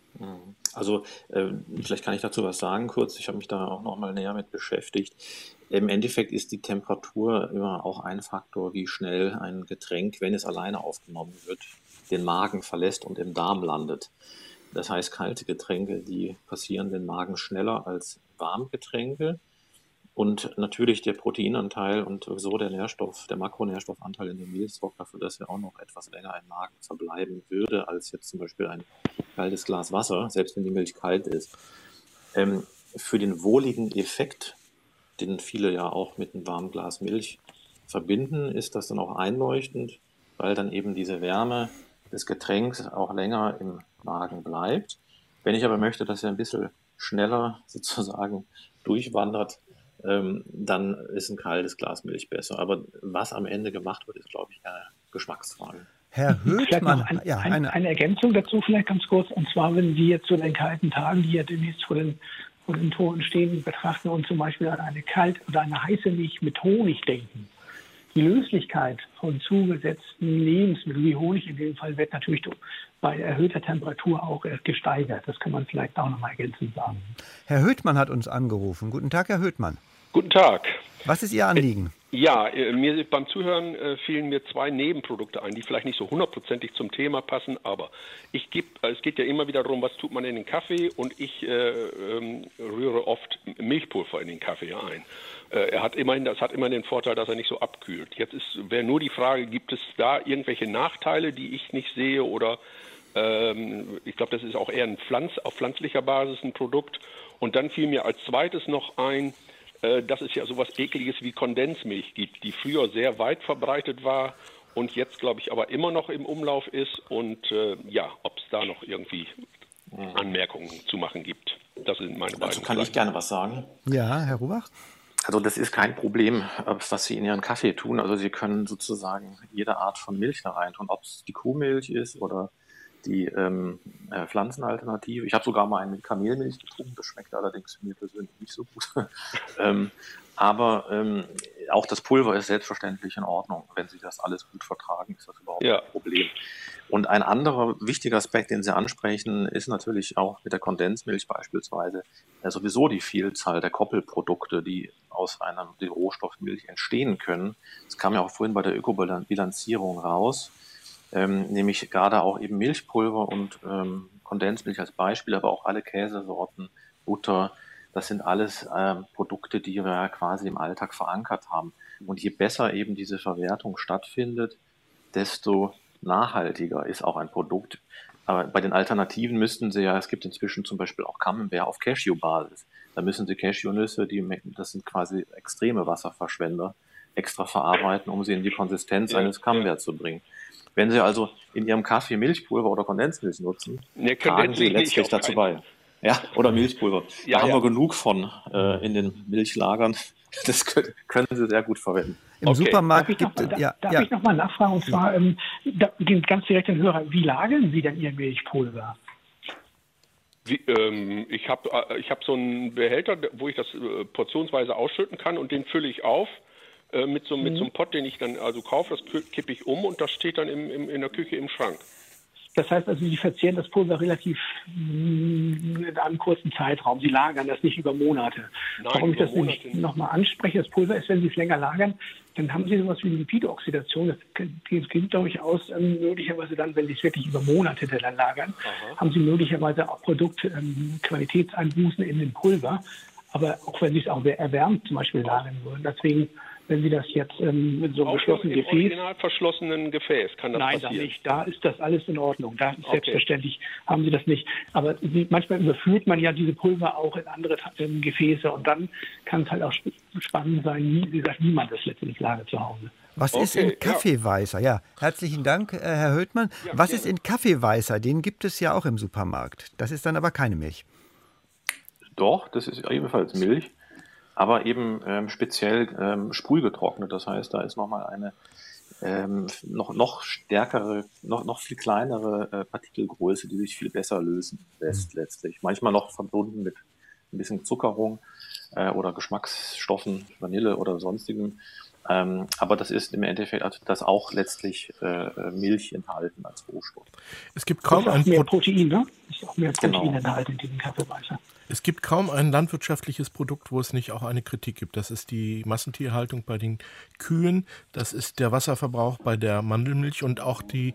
Also äh, vielleicht kann ich dazu was sagen kurz. Ich habe mich da auch noch mal näher mit beschäftigt. Im Endeffekt ist die Temperatur immer auch ein Faktor, wie schnell ein Getränk, wenn es alleine aufgenommen wird, den Magen verlässt und im Darm landet. Das heißt, kalte Getränke, die passieren den Magen schneller als Warmgetränke. Und natürlich der Proteinanteil und so der Nährstoff, der Makronährstoffanteil in der Milch sorgt dafür, dass er auch noch etwas länger im Magen verbleiben würde, als jetzt zum Beispiel ein kaltes Glas Wasser, selbst wenn die Milch kalt ist. Ähm, für den wohligen Effekt, den viele ja auch mit einem warmen Glas Milch verbinden, ist das dann auch einleuchtend, weil dann eben diese Wärme des Getränks auch länger im Magen bleibt. Wenn ich aber möchte, dass er ein bisschen schneller sozusagen durchwandert, ähm, dann ist ein kaltes Glas Milch besser. Aber was am Ende gemacht wird, ist, glaube ich, eine Geschmacksfrage. Herr Höhtmann, ein, ja, ein, eine, eine Ergänzung dazu vielleicht ganz kurz. Und zwar, wenn Sie jetzt zu den kalten Tagen, die ja demnächst vor den, vor den Toren stehen, betrachten und zum Beispiel an eine kalt oder eine heiße Milch mit Honig denken. Die Löslichkeit von zugesetzten Lebensmitteln, wie Honig in dem Fall, wird natürlich bei erhöhter Temperatur auch gesteigert. Das kann man vielleicht auch noch mal ergänzend sagen. Herr Höhtmann hat uns angerufen. Guten Tag, Herr Höhtmann. Guten Tag. Was ist Ihr Anliegen? Ja, mir beim Zuhören äh, fielen mir zwei Nebenprodukte ein, die vielleicht nicht so hundertprozentig zum Thema passen, aber ich geb, es geht ja immer wieder darum, was tut man in den Kaffee, und ich äh, ähm, rühre oft Milchpulver in den Kaffee ein. Äh, er hat immerhin, das hat immer den Vorteil, dass er nicht so abkühlt. Jetzt wäre nur die Frage, gibt es da irgendwelche Nachteile, die ich nicht sehe, oder ähm, ich glaube, das ist auch eher ein Pflanz, auf pflanzlicher Basis ein Produkt. Und dann fiel mir als zweites noch ein, dass es ja sowas Ekliges wie Kondensmilch gibt, die früher sehr weit verbreitet war und jetzt, glaube ich, aber immer noch im Umlauf ist. Und äh, ja, ob es da noch irgendwie Anmerkungen zu machen gibt. Das sind meine beiden. Dazu kann ich gerne was sagen. Ja, Herr Rubach? Also das ist kein Problem, was Sie in Ihren Kaffee tun. Also Sie können sozusagen jede Art von Milch da rein tun, ob es die Kuhmilch ist oder die ähm, äh, Pflanzenalternative. Ich habe sogar mal eine mit Kamelmilch getrunken, das schmeckt allerdings mir persönlich nicht so gut. ähm, aber ähm, auch das Pulver ist selbstverständlich in Ordnung. Wenn Sie das alles gut vertragen, ist das überhaupt ja. kein Problem. Und ein anderer wichtiger Aspekt, den Sie ansprechen, ist natürlich auch mit der Kondensmilch beispielsweise ja, sowieso die Vielzahl der Koppelprodukte, die aus einer die Rohstoffmilch entstehen können. Das kam ja auch vorhin bei der Ökobilanzierung raus. Ähm, nämlich gerade auch eben Milchpulver und ähm, Kondensmilch als Beispiel, aber auch alle Käsesorten, Butter, das sind alles ähm, Produkte, die wir quasi im Alltag verankert haben. Und je besser eben diese Verwertung stattfindet, desto nachhaltiger ist auch ein Produkt. Aber bei den Alternativen müssten Sie ja, es gibt inzwischen zum Beispiel auch Camembert auf Cashew-Basis. Da müssen Sie Cashewnüsse, die, das sind quasi extreme Wasserverschwender, extra verarbeiten, um sie in die Konsistenz ja, eines Camembert ja. zu bringen. Wenn Sie also in Ihrem Kaffee Milchpulver oder Kondensmilch nutzen, nee, tragen Sie letztlich dazu bei. Ja, oder Milchpulver. Ja, da haben ja. wir genug von äh, in den Milchlagern. Das können, können Sie sehr gut verwenden. Im okay. Supermarkt gibt es... Darf, ja, darf ja. ich noch mal nachfragen? Und zwar, ähm, da, ganz direkt den Hörer, wie lagern Sie denn Ihr Milchpulver? Wie, ähm, ich habe äh, ich hab so einen Behälter, wo ich das äh, portionsweise ausschütten kann, und den fülle ich auf äh, mit, so, mit Mhm. so einem Pott, den ich dann also kaufe, das kippe ich um und das steht dann im, im, in der Küche im Schrank. Das heißt also, Sie verzehren das Pulver relativ mm, in einem kurzen Zeitraum. Sie lagern das nicht über Monate. Nein, Warum ich über das nämlich Monate nicht. nochmal anspreche, das Pulver ist, wenn Sie es länger lagern, dann haben Sie sowas wie eine Lipidooxidation. Das geht durchaus ähm, möglicherweise dann, wenn Sie es wirklich über Monate dann lagern, Aha. haben Sie möglicherweise auch Produktqualitätseinbußen ähm, in dem Pulver. Aber auch wenn Sie es auch erwärmt zum Beispiel lagern würden. Deswegen, wenn Sie das jetzt ähm, mit so einem Auch geschlossenen im, im Gefäß... original verschlossenen Gefäß kann das Nein, da passieren. nicht. Da ist das alles in Ordnung. Da ist Okay. selbstverständlich haben Sie das nicht. Aber Sie, manchmal überführt man ja diese Pulver auch in andere ähm, Gefäße und dann kann es halt auch sp- spannend sein, wie, wie gesagt, wie man das letztendlich lagert zu Hause. Was Okay, ist in ja. Kaffeeweißer? Ja, herzlichen Dank, äh, Herr Höhtmann. Ja, Was gerne. ist in Kaffeeweißer? Den gibt es ja auch im Supermarkt. Das ist dann aber keine Milch. Doch, das ist ebenfalls Milch, aber eben ähm, speziell ähm, sprühgetrocknet. Das heißt, da ist nochmal eine ähm, noch, noch stärkere, noch, noch viel kleinere äh, Partikelgröße, die sich viel besser lösen lässt letztlich. Manchmal noch verbunden mit ein bisschen Zuckerung äh, oder Geschmacksstoffen, Vanille oder sonstigem. Ähm, aber das ist im Endeffekt also das auch letztlich äh, Milch enthalten als Rohstoff. Es gibt Das kaum ist auch ein mehr Pro Protein, ne? Das ist auch mehr Genau. Proteininhalt in diesem Kaffeeweißer. Es gibt kaum ein landwirtschaftliches Produkt, wo es nicht auch eine Kritik gibt. Das ist die Massentierhaltung bei den Kühen, das ist der Wasserverbrauch bei der Mandelmilch und auch die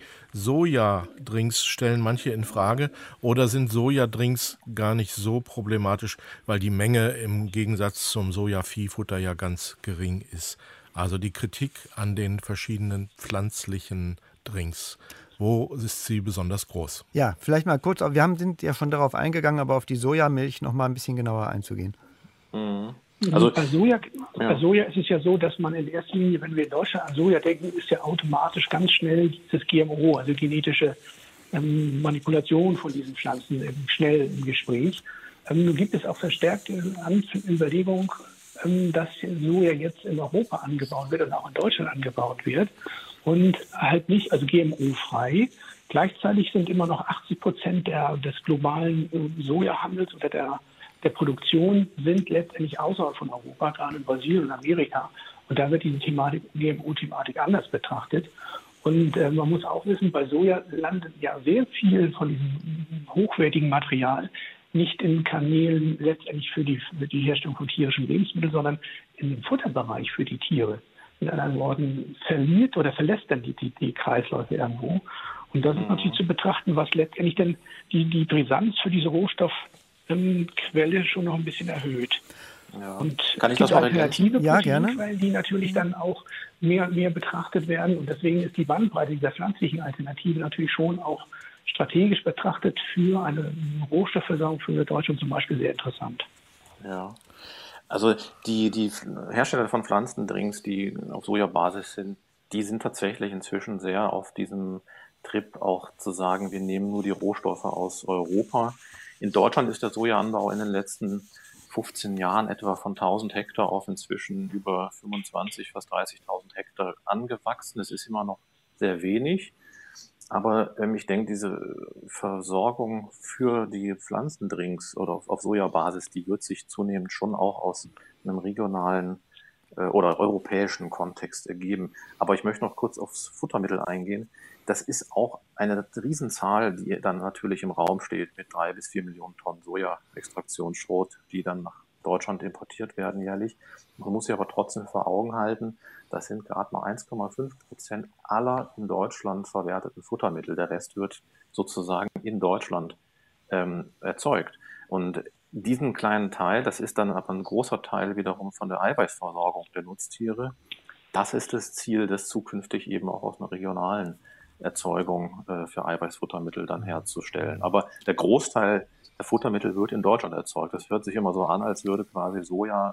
Sojadrinks stellen manche in Frage. Oder sind Sojadrinks gar nicht so problematisch, weil die Menge im Gegensatz zum Sojaviehfutter ja ganz gering ist. Also die Kritik an den verschiedenen pflanzlichen Drinks. Wo ist sie besonders groß? Ja, vielleicht mal kurz, wir haben, sind ja schon darauf eingegangen, aber auf die Sojamilch noch mal ein bisschen genauer einzugehen. Mhm. Also bei Soja, ja. bei Soja ist es ja so, dass man in erster Linie, wenn wir in Deutschland an Soja denken, ist ja automatisch ganz schnell dieses G M O, also genetische ähm, Manipulation von diesen Pflanzen ähm, schnell im Gespräch. Ähm, nun gibt es auch verstärkte An- Überlegungen, ähm, dass Soja jetzt in Europa angebaut wird und auch in Deutschland angebaut wird. Und halt nicht, also G M O-frei. Gleichzeitig sind immer noch achtzig Prozent der, des globalen äh, Sojahandels oder der, der Produktion sind letztendlich außerhalb von Europa, gerade in Brasilien und Amerika. Und da wird diese Thematik, G M O-Thematik anders betrachtet. Und äh, man muss auch wissen, bei Soja landet ja sehr viel von diesem hochwertigen Material nicht in Kanälen letztendlich für die, für die Herstellung von tierischen Lebensmitteln, sondern in dem Futterbereich für die Tiere. Mit anderen Worten, verliert oder verlässt dann die, die, die Kreisläufe irgendwo. Und das ist natürlich zu betrachten, was letztendlich dann die, die Brisanz für diese Rohstoffquelle schon noch ein bisschen erhöht. Ja. Und Kann ich es das gibt noch ergänzen? alternative Ja, gerne. Proteinquellen, die natürlich dann auch mehr, mehr betrachtet werden. Und deswegen ist die Bandbreite dieser pflanzlichen Alternative natürlich schon auch strategisch betrachtet für eine Rohstoffversorgung für Deutschland zum Beispiel sehr interessant. Ja. Also die, die Hersteller von Pflanzendrinks, die auf Sojabasis sind, die sind tatsächlich inzwischen sehr auf diesem Trip auch zu sagen, wir nehmen nur die Rohstoffe aus Europa. In Deutschland ist der Sojaanbau in den letzten fünfzehn Jahren etwa von tausend Hektar auf inzwischen über fünfundzwanzig, fast dreißigtausend Hektar angewachsen. Es ist immer noch sehr wenig. Aber ähm, ich denke, diese Versorgung für die Pflanzendrinks oder auf, auf Sojabasis, die wird sich zunehmend schon auch aus einem regionalen äh, oder europäischen Kontext ergeben. Aber ich möchte noch kurz aufs Futtermittel eingehen. Das ist auch eine Riesenzahl, die dann natürlich im Raum steht mit drei bis vier Millionen Tonnen Soja-Extraktionsschrot, die dann nach Deutschland importiert werden jährlich. Man muss sich aber trotzdem vor Augen halten, das sind gerade mal eins Komma fünf Prozent aller in Deutschland verwerteten Futtermittel. Der Rest wird sozusagen in Deutschland ähm, erzeugt. Und diesen kleinen Teil, das ist dann aber ein großer Teil wiederum von der Eiweißversorgung der Nutztiere. Das ist das Ziel, das zukünftig eben auch aus einer regionalen Erzeugung äh, für Eiweißfuttermittel dann herzustellen. Aber der Großteil der Futtermittel wird in Deutschland erzeugt. Das hört sich immer so an, als würde quasi Soja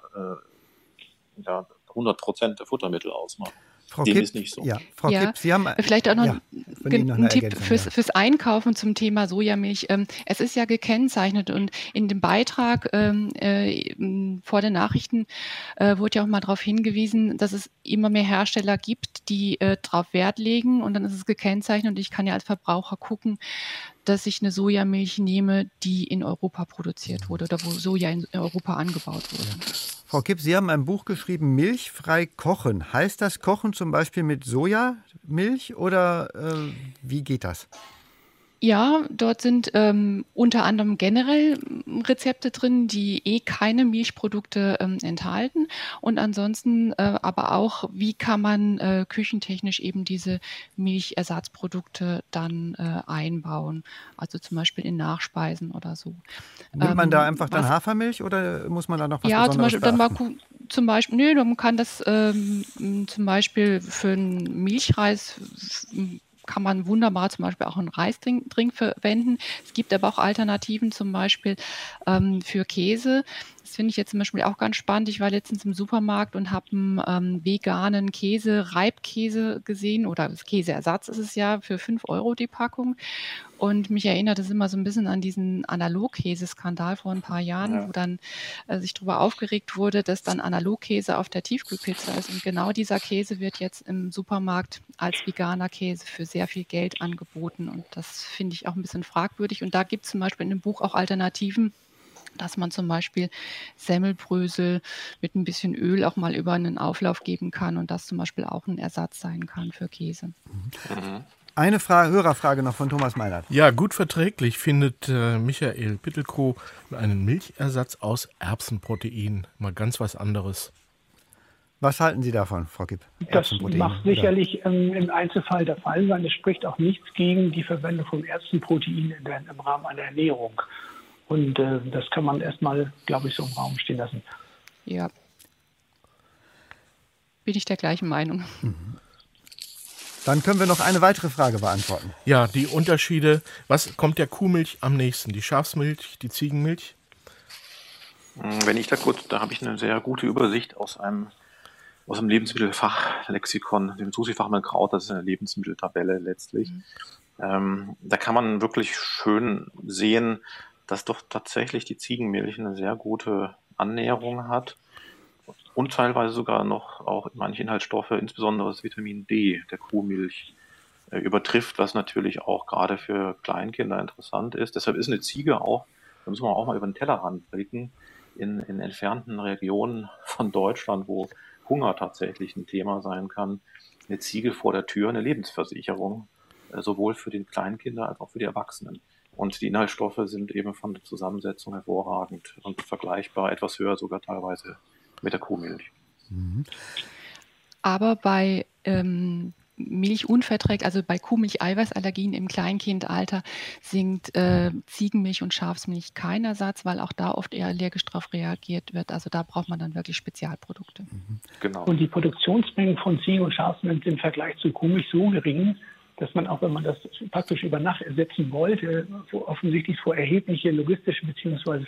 äh, ja, hundert Prozent der Futtermittel ausmachen. Frau Dem Kipp, ist nicht so. Ja, Frau Ja, Kipp, Sie haben vielleicht auch noch ja, von Ihnen noch ein eine Tipp Ergänzung, fürs, ja. fürs Einkaufen zum Thema Sojamilch. Ähm, Es ist ja gekennzeichnet und in dem Beitrag ähm, äh, m, vor den Nachrichten äh, wurde ja auch mal darauf hingewiesen, dass es immer mehr Hersteller gibt, die äh, darauf Wert legen und dann ist es gekennzeichnet und ich kann ja als Verbraucher gucken, dass ich eine Sojamilch nehme, die in Europa produziert wurde oder wo Soja in Europa angebaut wurde. Frau Kipp, Sie haben ein Buch geschrieben, Milchfrei kochen. Heißt das Kochen zum Beispiel mit Sojamilch oder äh, wie geht das? Ja, dort sind ähm, unter anderem generell Rezepte drin, die eh keine Milchprodukte ähm, enthalten. Und ansonsten äh, aber auch, wie kann man äh, küchentechnisch eben diese Milchersatzprodukte dann äh, einbauen. Also zum Beispiel in Nachspeisen oder so. Nimmt man Ähm, da einfach dann was- Hafermilch oder muss man da noch was Ja, zum Besonderes Beispiel, dann mal beachten? gu- zum Beispiel, nö, man kann das ähm, m, zum Beispiel für einen Milchreis f- m, kann man wunderbar zum Beispiel auch einen Reisdrink Drink verwenden. Es gibt aber auch Alternativen zum Beispiel ähm, für Käse. Das finde ich jetzt zum Beispiel auch ganz spannend. Ich war letztens im Supermarkt und habe einen ähm, veganen Käse, Reibkäse gesehen oder Käseersatz ist es ja für fünf Euro die Packung. Und mich erinnert es immer so ein bisschen an diesen Analogkäseskandal vor ein paar Jahren, Ja. wo dann äh, sich darüber aufgeregt wurde, dass dann Analogkäse auf der Tiefkühlpizza ist. Und genau dieser Käse wird jetzt im Supermarkt als veganer Käse für sehr viel Geld angeboten. Und das finde ich auch ein bisschen fragwürdig. Und da gibt es zum Beispiel in dem Buch auch Alternativen, dass man zum Beispiel Semmelbrösel mit ein bisschen Öl auch mal über einen Auflauf geben kann und das zum Beispiel auch ein Ersatz sein kann für Käse. Mhm. Eine Frage, Hörerfrage noch von Thomas Meinert. Ja, gut verträglich findet äh, Michael Pittelkow einen Milchersatz aus Erbsenprotein. Mal ganz was anderes. Was halten Sie davon, Frau Kipp? Das Erbsenprotein, mag oder? sicherlich ähm, im Einzelfall der Fall sein. Es spricht auch nichts gegen die Verwendung von Erbsenprotein in der, im Rahmen einer Ernährung. Und äh, das kann man erstmal, glaube ich, so im Raum stehen lassen. Ja. Bin ich der gleichen Meinung. Dann können wir noch eine weitere Frage beantworten. Ja, die Unterschiede. Was kommt der Kuhmilch am nächsten? Die Schafsmilch, die Ziegenmilch? Wenn ich da kurz, da habe ich eine sehr gute Übersicht aus einem, aus einem Lebensmittelfachlexikon, dem Susi-Fachmann Kraut, das ist eine Lebensmitteltabelle letztlich. Mhm. Ähm, da kann man wirklich schön sehen, dass doch tatsächlich die Ziegenmilch eine sehr gute Annäherung hat und teilweise sogar noch auch manche Inhaltsstoffe, insbesondere das Vitamin D der Kuhmilch, äh, übertrifft, was natürlich auch gerade für Kleinkinder interessant ist. Deshalb ist eine Ziege auch, da müssen wir auch mal über den Tellerrand blicken, in, in entfernten Regionen von Deutschland, wo Hunger tatsächlich ein Thema sein kann, eine Ziege vor der Tür, eine Lebensversicherung, äh, sowohl für die Kleinkinder als auch für die Erwachsenen. Und die Inhaltsstoffe sind eben von der Zusammensetzung hervorragend und vergleichbar, etwas höher sogar teilweise mit der Kuhmilch. Mhm. Aber bei ähm, Milchunverträgen, also bei Kuhmilch-Eiweißallergien im Kleinkindalter, sind äh, Ziegenmilch und Schafsmilch kein Ersatz, weil auch da oft eher allergisch darauf reagiert wird. Also da braucht man dann wirklich Spezialprodukte. Mhm. Genau. Und die Produktionsmengen von Ziegen- und Schafsmilch sind im Vergleich zu Kuhmilch so gering, dass man auch, wenn man das praktisch über Nacht ersetzen wollte, offensichtlich vor erhebliche logistische bzw.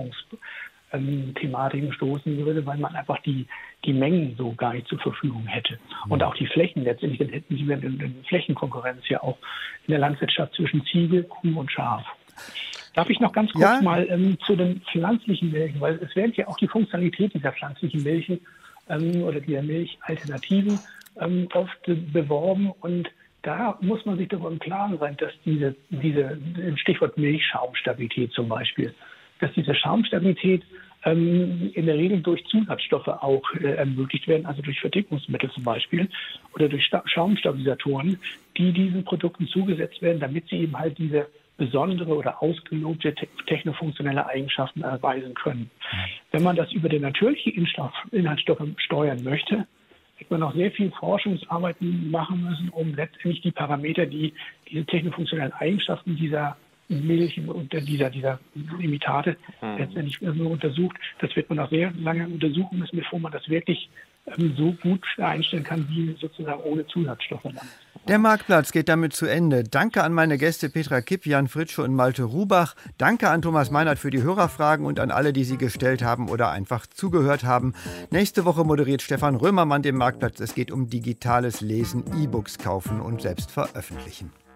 Versorgungsthematiken stoßen würde, weil man einfach die, die Mengen so gar nicht zur Verfügung hätte. Und auch die Flächen letztendlich, dann hätten Sie eine Flächenkonkurrenz ja auch in der Landwirtschaft zwischen Ziege, Kuh und Schaf. Darf ich noch ganz kurz Ja. mal ähm, zu den pflanzlichen Milchen, weil es wird ja auch die Funktionalität dieser pflanzlichen Milchen ähm, oder dieser Milchalternativen ähm, oft äh, beworben, und da muss man sich darüber im Klaren sein, dass diese, diese Stichwort Milchschaumstabilität zum Beispiel, dass diese Schaumstabilität ähm, in der Regel durch Zusatzstoffe auch äh, ermöglicht werden, also durch Verdickungsmittel zum Beispiel oder durch Sta- Schaumstabilisatoren, die diesen Produkten zugesetzt werden, damit sie eben halt diese besondere oder ausgelobte te- technofunktionelle Eigenschaften erweisen können. Wenn man das über den natürlichen Instoff, Inhaltsstoffe steuern möchte, wird man noch sehr viel Forschungsarbeiten machen müssen, um letztendlich die Parameter, die diese technofunktionellen Eigenschaften dieser Milch und dieser, dieser Imitate Mhm. letztendlich nur untersucht. Das wird man noch sehr lange untersuchen müssen, bevor man das wirklich ähm, so gut einstellen kann, wie sozusagen ohne Zusatzstoffe. Dann. Der Marktplatz geht damit zu Ende. Danke an meine Gäste Petra Kipp, Jan Fritsche und Malte Rubach. Danke an Thomas Meinert für die Hörerfragen und an alle, die sie gestellt haben oder einfach zugehört haben. Nächste Woche moderiert Stefan Römermann den Marktplatz. Es geht um digitales Lesen, E-Books kaufen und selbst veröffentlichen.